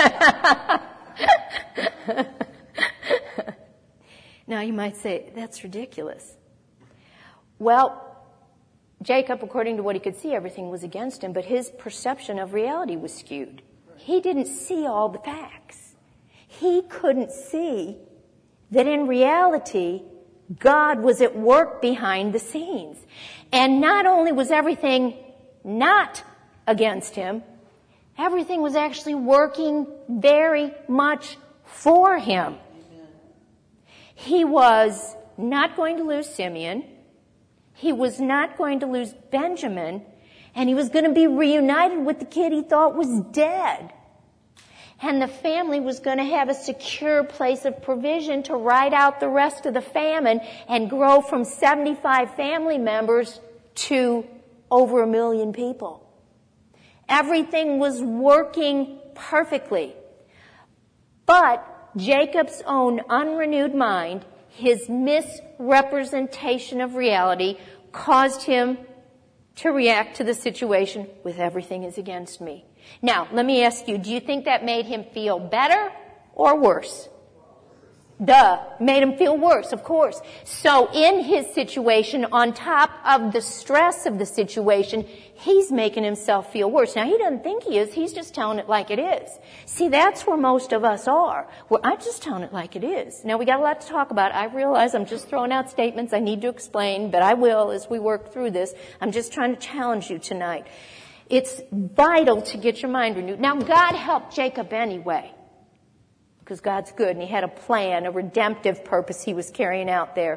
Now you might say, that's ridiculous. Well, Jacob, according to what he could see, everything was against him, but his perception of reality was skewed. He didn't see all the facts. He couldn't see that in reality, God was at work behind the scenes. And not only was everything not against him, everything was actually working very much for him. He was not going to lose Simeon. He was not going to lose Benjamin. And he was going to be reunited with the kid he thought was dead. And the family was going to have a secure place of provision to ride out the rest of the famine and grow from seventy-five family members to over a million people. Everything was working perfectly. But Jacob's own unrenewed mind, his misrepresentation of reality, caused him to react to the situation with everything is against me. Now, let me ask you, do you think that made him feel better or worse? Duh, made him feel worse, of course. So in his situation, on top of the stress of the situation, he's making himself feel worse. Now, he doesn't think he is. He's just telling it like it is. See, that's where most of us are. Well, I'm just telling it like it is. Now, we got a lot to talk about. I realize I'm just throwing out statements I need to explain, but I will as we work through this. I'm just trying to challenge you tonight. It's vital to get your mind renewed. Now, God helped Jacob anyway, because God's good, and he had a plan, a redemptive purpose he was carrying out there.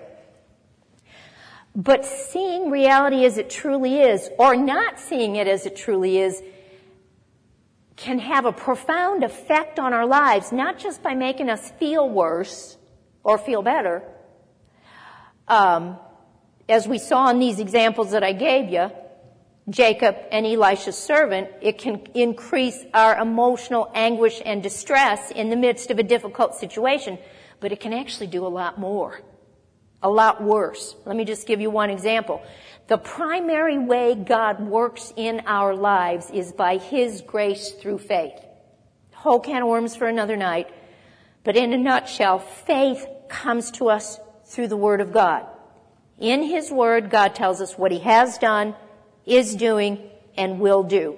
But seeing reality as it truly is, or not seeing it as it truly is, can have a profound effect on our lives, not just by making us feel worse or feel better. Um, as we saw in these examples that I gave you, Jacob and Elisha's servant, it can increase our emotional anguish and distress in the midst of a difficult situation, but it can actually do a lot more, a lot worse. Let me just give you one example. The primary way God works in our lives is by His grace through faith. Whole can of worms for another night, but in a nutshell, faith comes to us through the Word of God. In His Word, God tells us what He has done, is doing, and will do.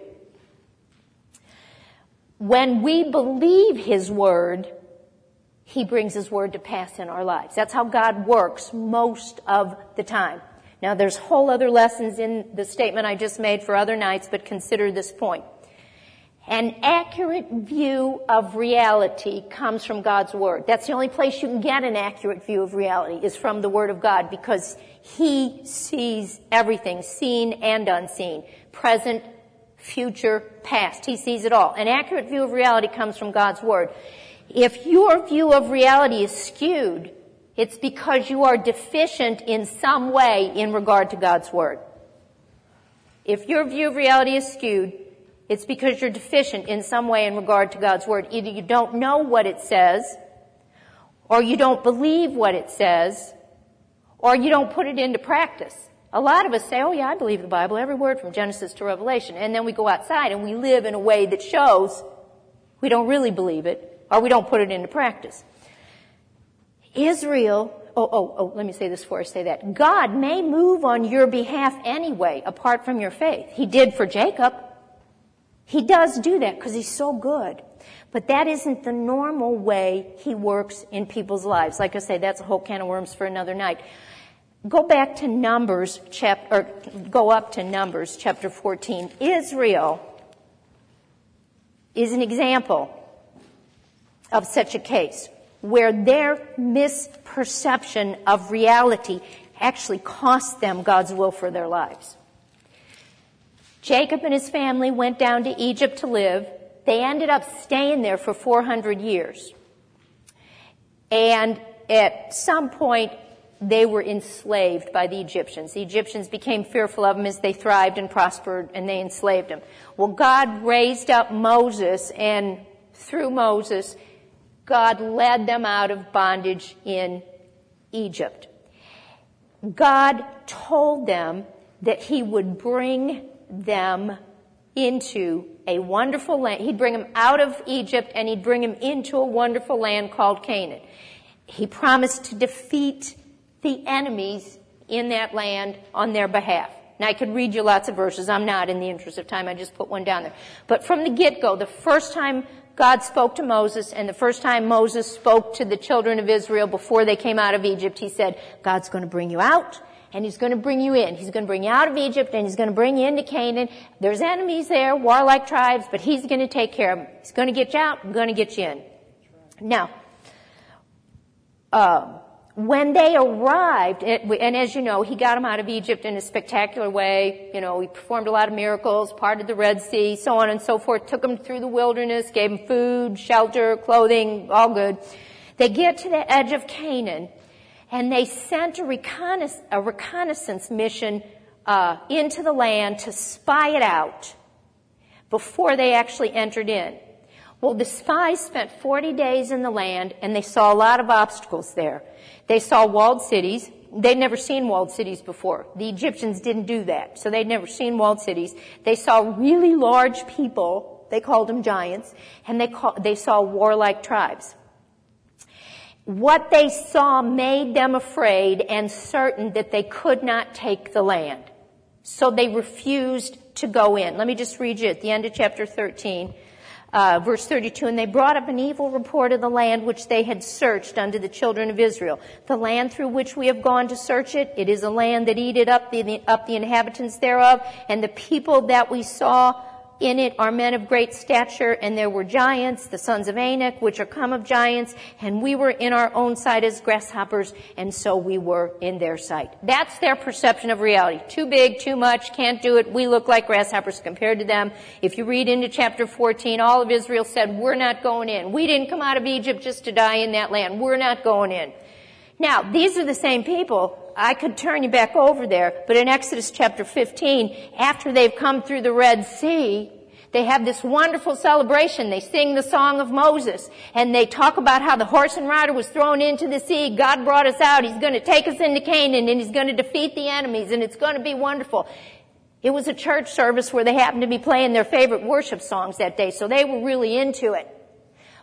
When we believe His Word, He brings His Word to pass in our lives. That's how God works most of the time. Now, there's whole other lessons in the statement I just made for other nights, but consider this point. An accurate view of reality comes from God's Word. That's the only place you can get an accurate view of reality, is from the Word of God, because He sees everything, seen and unseen, present, future, past. He sees it all. An accurate view of reality comes from God's Word. If your view of reality is skewed, it's because you are deficient in some way in regard to God's Word. If your view of reality is skewed, it's because you're deficient in some way in regard to God's Word. Either you don't know what it says, or you don't believe what it says, or you don't put it into practice. A lot of us say, oh yeah, I believe the Bible, every word from Genesis to Revelation. And then we go outside and we live in a way that shows we don't really believe it, or we don't put it into practice. Israel, oh, oh, oh, let me say this before I say that. God may move on your behalf anyway, apart from your faith. He did for Jacob. He does do that because He's so good. But that isn't the normal way He works in people's lives. Like I say, that's a whole can of worms for another night. Go back to Numbers, chapter, or go up to Numbers chapter fourteen. Israel is an example of such a case where their misperception of reality actually cost them God's will for their lives. Jacob and his family went down to Egypt to live. They ended up staying there for four hundred years. And at some point, they were enslaved by the Egyptians. The Egyptians became fearful of them as they thrived and prospered, and they enslaved them. Well, God raised up Moses, and through Moses, God led them out of bondage in Egypt. God told them that He would bring them into a wonderful land. He'd bring them out of Egypt and He'd bring them into a wonderful land called Canaan. He promised to defeat the enemies in that land on their behalf. Now, I could read you lots of verses. I'm not, in the interest of time. I just put one down there. But from the get-go, the first time God spoke to Moses and the first time Moses spoke to the children of Israel before they came out of Egypt, He said, God's going to bring you out. And He's going to bring you in. He's going to bring you out of Egypt, and He's going to bring you into Canaan. There's enemies there, warlike tribes, but He's going to take care of them. He's going to get you out and going to get you in. Now, uh, when they arrived, and as you know, He got them out of Egypt in a spectacular way. You know, He performed a lot of miracles, parted the Red Sea, so on and so forth, took them through the wilderness, gave them food, shelter, clothing, all good. They get to the edge of Canaan, and they sent a, reconnaissance, a reconnaissance mission uh, into the land to spy it out before they actually entered in. Well, the spies spent forty days in the land, and they saw a lot of obstacles there. They saw walled cities. They'd never seen walled cities before. The Egyptians didn't do that, so they'd never seen walled cities. They saw really large people. They called them giants, and they, call, they saw warlike tribes. What they saw made them afraid and certain that they could not take the land. So they refused to go in. Let me just read you at the end of chapter thirteen, uh, verse thirty-two. And they brought up an evil report of the land which they had searched unto the children of Israel. The land through which we have gone to search it, it is a land that eateth up the, up the inhabitants thereof. And the people that we saw in it are men of great stature, and there were giants, the sons of Anak, which are come of giants, and we were in our own sight as grasshoppers, and so we were in their sight. That's their perception of reality. Too big, too much, can't do it. We look like grasshoppers compared to them. If you read into chapter fourteen, all of Israel said, we're not going in. We didn't come out of Egypt just to die in that land. We're not going in. Now, these are the same people. I could turn you back over there, but in Exodus chapter fifteen, after they've come through the Red Sea, they have this wonderful celebration. They sing the song of Moses, and they talk about how the horse and rider was thrown into the sea. God brought us out. He's going to take us into Canaan, and He's going to defeat the enemies, and it's going to be wonderful. It was a church service where they happened to be playing their favorite worship songs that day, so they were really into it.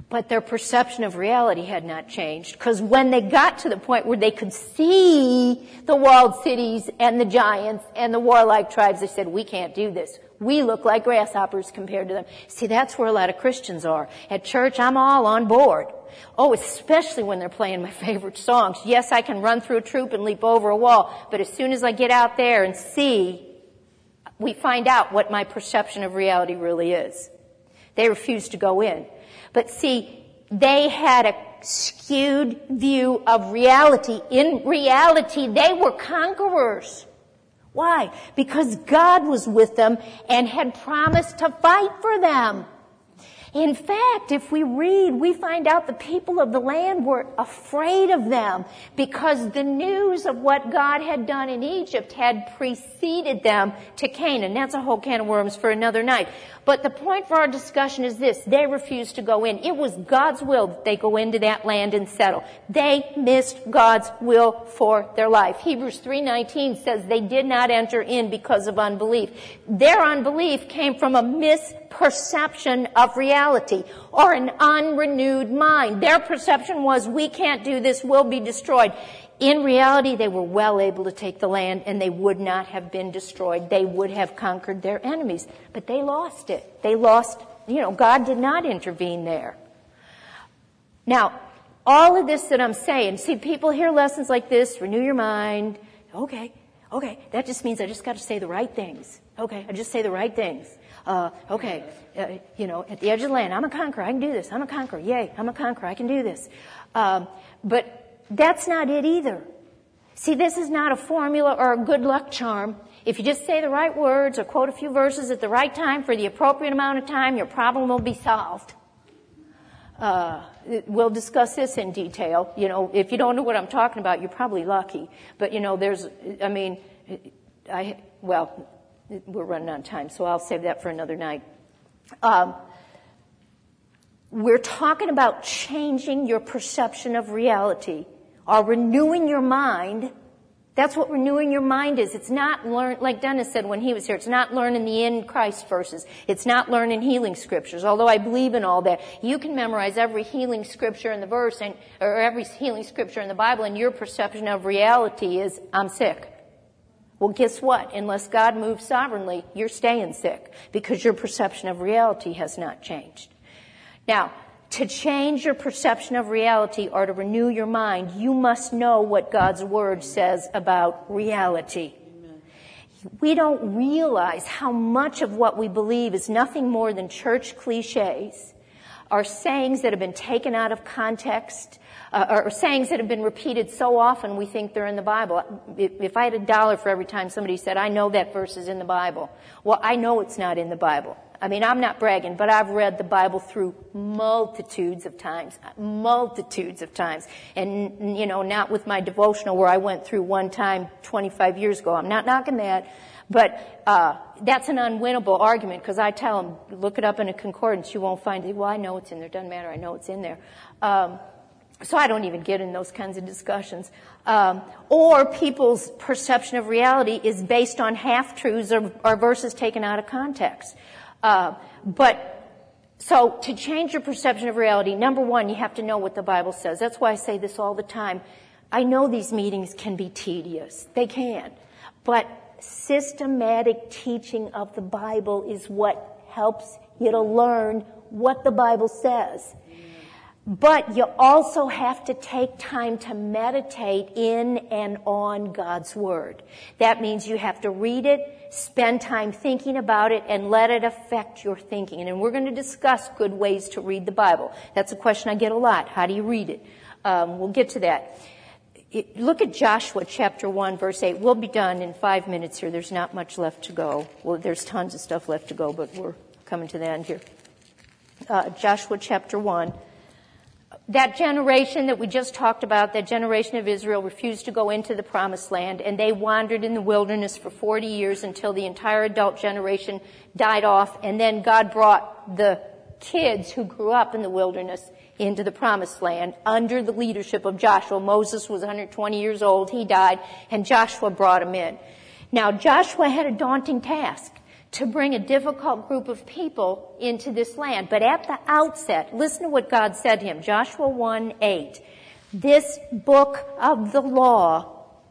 But their perception of reality had not changed, because when they got to the point where they could see the walled cities and the giants and the warlike tribes, they said, we can't do this. We look like grasshoppers compared to them. See, that's where a lot of Christians are. At church, I'm all on board. Oh, especially when they're playing my favorite songs. Yes, I can run through a troop and leap over a wall, but as soon as I get out there and see, we find out what my perception of reality really is. They refuse to go in. But see, they had a skewed view of reality. In reality, they were conquerors. Why? Because God was with them and had promised to fight for them. In fact, if we read, we find out the people of the land were afraid of them because the news of what God had done in Egypt had preceded them to Canaan. That's a whole can of worms for another night. But the point for our discussion is this. They refused to go in. It was God's will that they go into that land and settle. They missed God's will for their life. Hebrews three nineteen says they did not enter in because of unbelief. Their unbelief came from a misperception of reality or an unrenewed mind. Their perception was, we can't do this, we'll be destroyed. In reality, they were well able to take the land and they would not have been destroyed. They would have conquered their enemies. But they lost it. They lost, you know, God did not intervene there. Now, all of this that I'm saying, see, people hear lessons like this, renew your mind. Okay, okay, that just means I just got to say the right things. Okay, I just say the right things. Uh, okay, uh, you know, at the edge of the land, I'm a conqueror, I can do this. I'm a conqueror, yay, I'm a conqueror, I can do this. Um, but that's not it either. See, this is not a formula or a good luck charm. If you just say the right words or quote a few verses at the right time for the appropriate amount of time, your problem will be solved. Uh, we'll discuss this in detail. You know, if you don't know what I'm talking about, you're probably lucky. But, you know, there's, I mean, I, well, we're running out of time, so I'll save that for another night. Um, we're talking about changing your perception of reality or renewing your mind. That's what renewing your mind is. It's not learn, like Dennis said when he was here, it's not learning the in Christ verses. It's not learning healing scriptures, although I believe in all that. You can memorize every healing scripture in the verse and, or every healing scripture in the Bible, and your perception of reality is, I'm sick. Well, guess what? Unless God moves sovereignly, you're staying sick because your perception of reality has not changed. Now, to change your perception of reality or to renew your mind, you must know what God's Word says about reality. Amen. We don't realize how much of what we believe is nothing more than church cliches or sayings that have been taken out of context, uh, or sayings that have been repeated so often we think they're in the Bible. If, if I had a dollar for every time somebody said, I know that verse is in the Bible. Well, I know it's not in the Bible. I mean, I'm not bragging, but I've read the Bible through multitudes of times, multitudes of times. And, you know, not with my devotional where I went through one time twenty-five years ago. I'm not knocking that. But uh that's an unwinnable argument because I tell them, look it up in a concordance. You won't find it. Well, I know it's in there. Doesn't matter. I know it's in there. Um So I don't even get in those kinds of discussions. Um, or people's perception of reality is based on half-truths or, or verses taken out of context. Uh, but, so to change your perception of reality, number one, you have to know what the Bible says. That's why I say this all the time. I know these meetings can be tedious. They can. But systematic teaching of the Bible is what helps you to learn what the Bible says. But you also have to take time to meditate in and on God's Word. That means you have to read it, spend time thinking about it, and let it affect your thinking. And we're going to discuss good ways to read the Bible. That's a question I get a lot. How do you read it? Um, we'll get to that. It, look at Joshua chapter one, verse eight. We'll be done in five minutes here. There's not much left to go. Well, there's tons of stuff left to go, but we're coming to the end here. Uh, Joshua chapter one. That generation that we just talked about, that generation of Israel refused to go into the promised land, and they wandered in the wilderness for forty years until the entire adult generation died off, and then God brought the kids who grew up in the wilderness into the promised land under the leadership of Joshua. Moses was one hundred twenty years old, he died, and Joshua brought him in. Now, Joshua had a daunting task to bring a difficult group of people into this land. But at the outset, listen to what God said to him, Joshua one eight. This book of the law.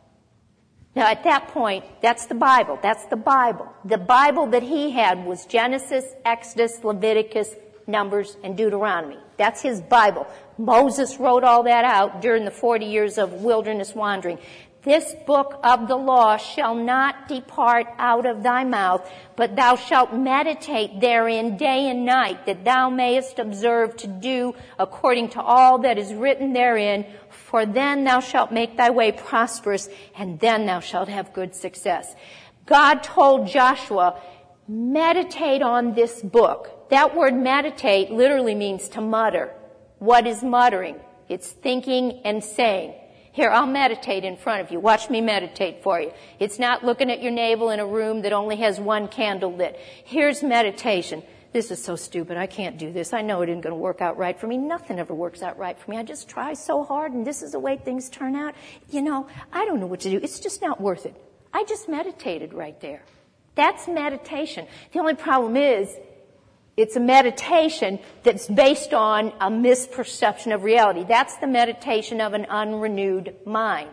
Now at that point, that's the Bible. That's the Bible. The Bible that he had was Genesis, Exodus, Leviticus, Numbers, and Deuteronomy. That's his Bible. Moses wrote all that out during the forty years of wilderness wandering. This book of the law shall not depart out of thy mouth, but thou shalt meditate therein day and night, that thou mayest observe to do according to all that is written therein. For then thou shalt make thy way prosperous, and then thou shalt have good success. God told Joshua, meditate on this book. That word meditate literally means to mutter. What is muttering? It's thinking and saying. Here, I'll meditate in front of you. Watch me meditate for you. It's not looking at your navel in a room that only has one candle lit. Here's meditation. This is so stupid. I can't do this. I know it isn't going to work out right for me. Nothing ever works out right for me. I just try so hard, and this is the way things turn out. You know, I don't know what to do. It's just not worth it. I just meditated right there. That's meditation. The only problem is, it's a meditation that's based on a misperception of reality. That's the meditation of an unrenewed mind.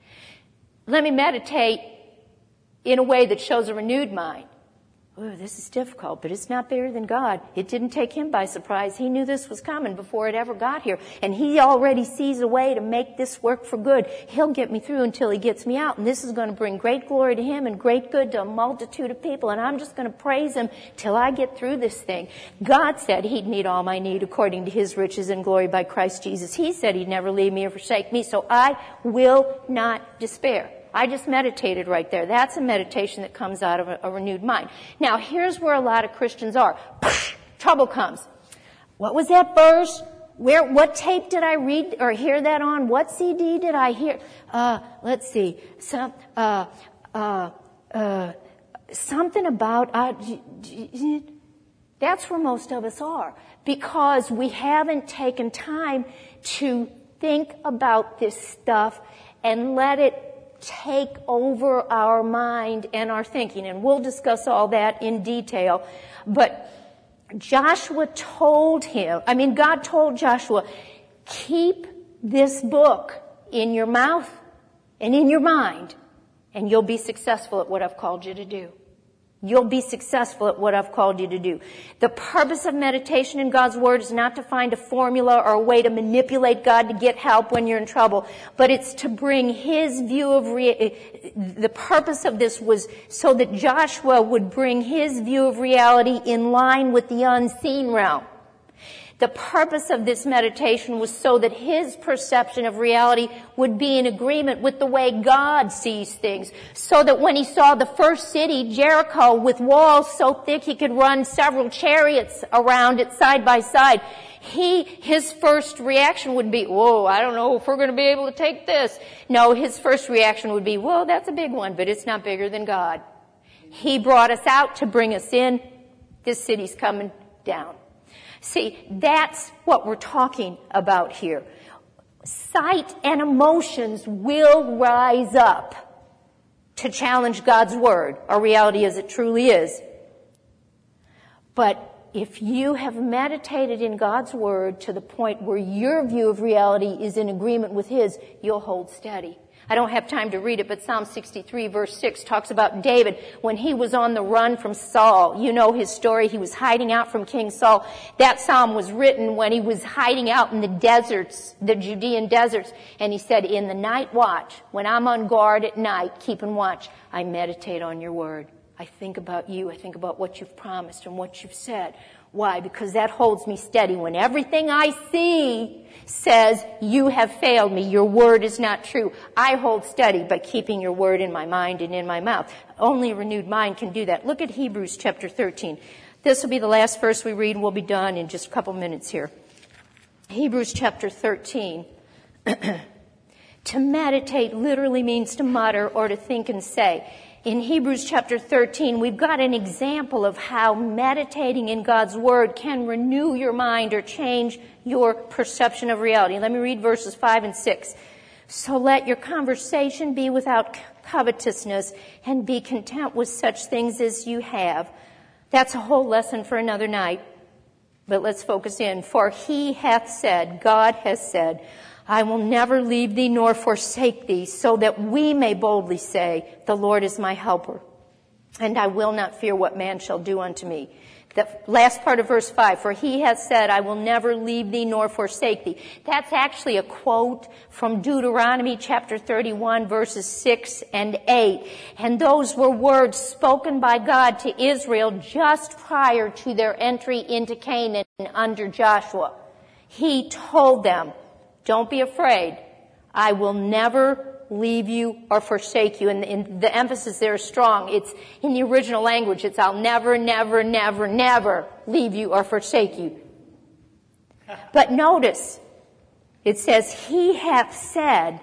Let me meditate in a way that shows a renewed mind. Oh, this is difficult, but it's not bigger than God. It didn't take him by surprise. He knew this was coming before it ever got here. And he already sees a way to make this work for good. He'll get me through until he gets me out. And this is going to bring great glory to him and great good to a multitude of people. And I'm just going to praise him till I get through this thing. God said he'd meet all my need according to his riches and glory by Christ Jesus. He said he'd never leave me or forsake me. So I will not despair. I just meditated right there. That's a meditation that comes out of a, a renewed mind. Now, here's where a lot of Christians are. Trouble comes. What was that verse? Where? What tape did I read or hear that on? What C D did I hear? Uh, let's see. Some, uh, uh, uh, something about. Uh, that's where most of us are, because we haven't taken time to think about this stuff and let it take over our mind and our thinking. And we'll discuss all that in detail. But Joshua told him, I mean, God told Joshua, keep this book in your mouth and in your mind, and you'll be successful at what I've called you to do. You'll be successful at what I've called you to do. The purpose of meditation in God's Word is not to find a formula or a way to manipulate God to get help when you're in trouble, but it's to bring His view of re- the purpose of this was so that Joshua would bring his view of reality in line with the unseen realm. The purpose of this meditation was so that his perception of reality would be in agreement with the way God sees things. So that when he saw the first city, Jericho, with walls so thick he could run several chariots around it side by side, he, his first reaction would be, whoa, I don't know if we're going to be able to take this. No, his first reaction would be, well, that's a big one, but it's not bigger than God. He brought us out to bring us in. This city's coming down. See, that's what we're talking about here. Sight and emotions will rise up to challenge God's Word, or reality as it truly is. But if you have meditated in God's Word to the point where your view of reality is in agreement with His, you'll hold steady. I don't have time to read it, but Psalm sixty-three verse six talks about David when he was on the run from Saul. You know his story. He was hiding out from King Saul. That psalm was written when he was hiding out in the deserts, the Judean deserts. And he said, in the night watch, when I'm on guard at night, keeping watch, I meditate on your word. I think about you. I think about what you've promised and what you've said. Why? Because that holds me steady. When everything I see says, you have failed me, your word is not true, I hold steady by keeping your word in my mind and in my mouth. Only a renewed mind can do that. Look at Hebrews chapter thirteen. This will be the last verse we read, and we'll be done in just a couple minutes here. Hebrews chapter thirteen. To meditate literally means to mutter or to think and say. In Hebrews chapter thirteen, we've got an example of how meditating in God's Word can renew your mind or change your perception of reality. Let me read verses five and six. So let your conversation be without covetousness, and be content with such things as you have. That's a whole lesson for another night. But let's focus in. For he hath said, God has said, I will never leave thee nor forsake thee, so that we may boldly say, the Lord is my helper, and I will not fear what man shall do unto me. The last part of verse five, for he hath said, I will never leave thee nor forsake thee. That's actually a quote from Deuteronomy chapter thirty-one, verses six and eight. And those were words spoken by God to Israel just prior to their entry into Canaan under Joshua. He told them, don't be afraid. I will never leave you or forsake you. And, and the emphasis there is strong. It's in the original language. It's I'll never, never, never, never leave you or forsake you. But notice, it says, he hath said,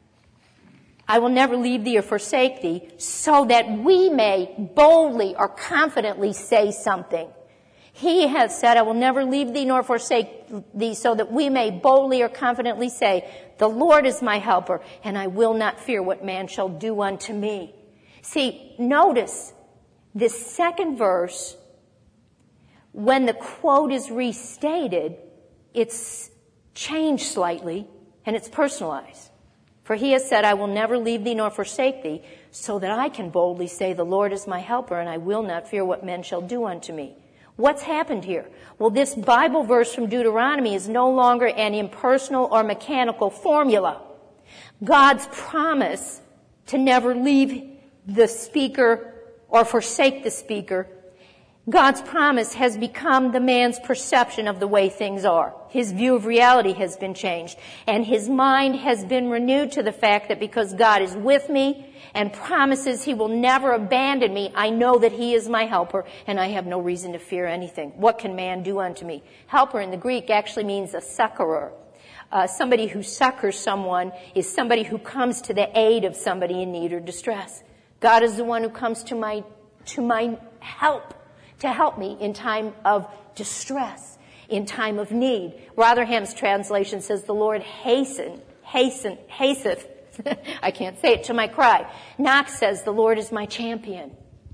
I will never leave thee or forsake thee, so that we may boldly or confidently say something. He has said, I will never leave thee nor forsake thee, so that we may boldly or confidently say, the Lord is my helper, and I will not fear what man shall do unto me. See, notice this second verse, when the quote is restated, it's changed slightly, and it's personalized. For he has said, I will never leave thee nor forsake thee, so that I can boldly say, the Lord is my helper, and I will not fear what men shall do unto me. What's happened here? Well, this Bible verse from Deuteronomy is no longer an impersonal or mechanical formula. God's promise to never leave the speaker or forsake the speaker, God's promise has become the man's perception of the way things are. His view of reality has been changed, and his mind has been renewed to the fact that because God is with me and promises he will never abandon me, I know that he is my helper, and I have no reason to fear anything. What can man do unto me? Helper in the Greek actually means a succorer. Uh, somebody who succors someone is somebody who comes to the aid of somebody in need or distress. God is the one who comes to my, to my help, to help me in time of distress, in time of need. Rotherham's translation says, the Lord hasten, hasten, hasteth, I can't say it, to my cry. Knox says, the Lord is my champion.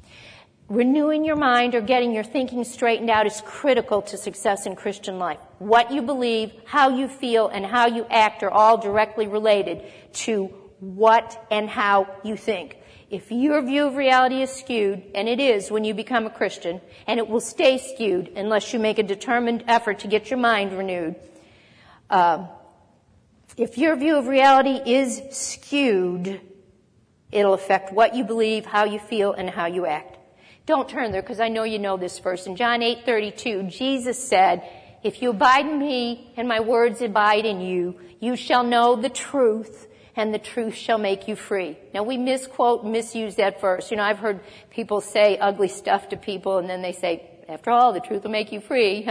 Renewing your mind or getting your thinking straightened out is critical to success in Christian life. What you believe, how you feel, and how you act are all directly related to what and how you think. If your view of reality is skewed, and it is when you become a Christian, and it will stay skewed unless you make a determined effort to get your mind renewed, uh, if your view of reality is skewed, it'll affect what you believe, how you feel, and how you act. Don't turn there, because I know you know this verse. In John eight thirty-two, Jesus said, if you abide in me and my words abide in you, you shall know the truth, and the truth shall make you free. Now, we misquote and misuse that verse. You know, I've heard people say ugly stuff to people, and then they say, after all, the truth will make you free.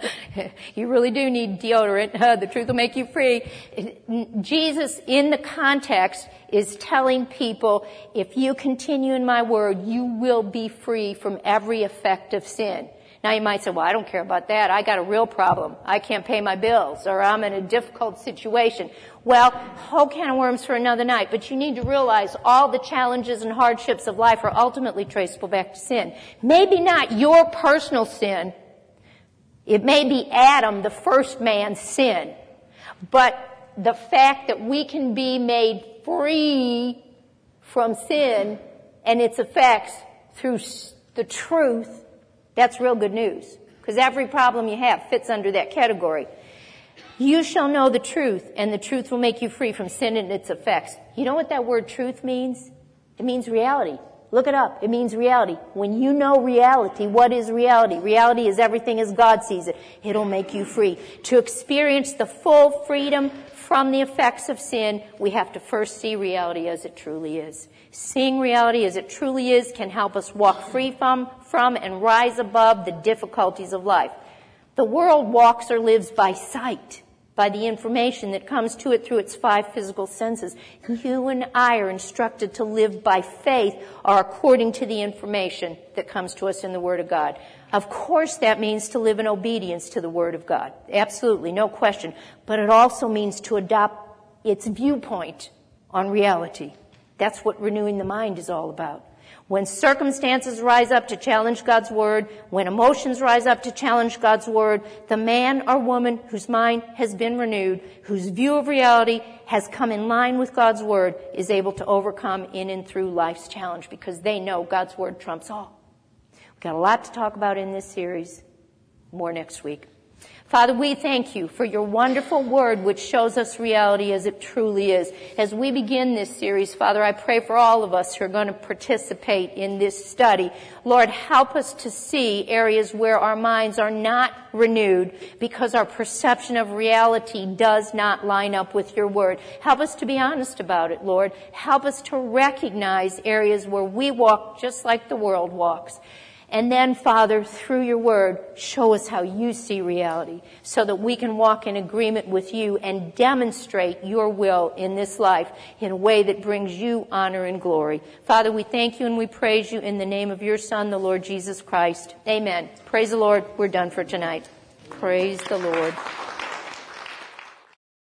You really do need deodorant. The truth will make you free. Jesus, in the context, is telling people, if you continue in my word, you will be free from every effect of sin. Now you might say, well, I don't care about that. I got a real problem. I can't pay my bills, or I'm in a difficult situation. Well, whole can of worms for another night, but you need to realize all the challenges and hardships of life are ultimately traceable back to sin. Maybe not your personal sin. It may be Adam, the first man's sin. But the fact that we can be made free from sin and its effects through the truth, that's real good news, because every problem you have fits under that category. You shall know the truth, and the truth will make you free from sin and its effects. You know what that word truth means? It means reality. Look it up. It means reality. When you know reality, what is reality? Reality is everything as God sees it. It'll make you free. To experience the full freedom from the effects of sin, we have to first see reality as it truly is. Seeing reality as it truly is can help us walk free from, from and rise above the difficulties of life. The world walks or lives by sight, by the information that comes to it through its five physical senses. You and I are instructed to live by faith or according to the information that comes to us in the Word of God. Of course, that means to live in obedience to the Word of God. Absolutely, no question. But it also means to adopt its viewpoint on reality. That's what renewing the mind is all about. When circumstances rise up to challenge God's word, when emotions rise up to challenge God's word, the man or woman whose mind has been renewed, whose view of reality has come in line with God's word, is able to overcome in and through life's challenge because they know God's word trumps all. We've got a lot to talk about in this series. More next week. Father, we thank you for your wonderful word which shows us reality as it truly is. As we begin this series, Father, I pray for all of us who are going to participate in this study. Lord, help us to see areas where our minds are not renewed because our perception of reality does not line up with your word. Help us to be honest about it, Lord. Help us to recognize areas where we walk just like the world walks. And then, Father, through your word, show us how you see reality so that we can walk in agreement with you and demonstrate your will in this life in a way that brings you honor and glory. Father, we thank you and we praise you in the name of your Son, the Lord Jesus Christ. Amen. Praise the Lord. We're done for tonight. Praise the Lord.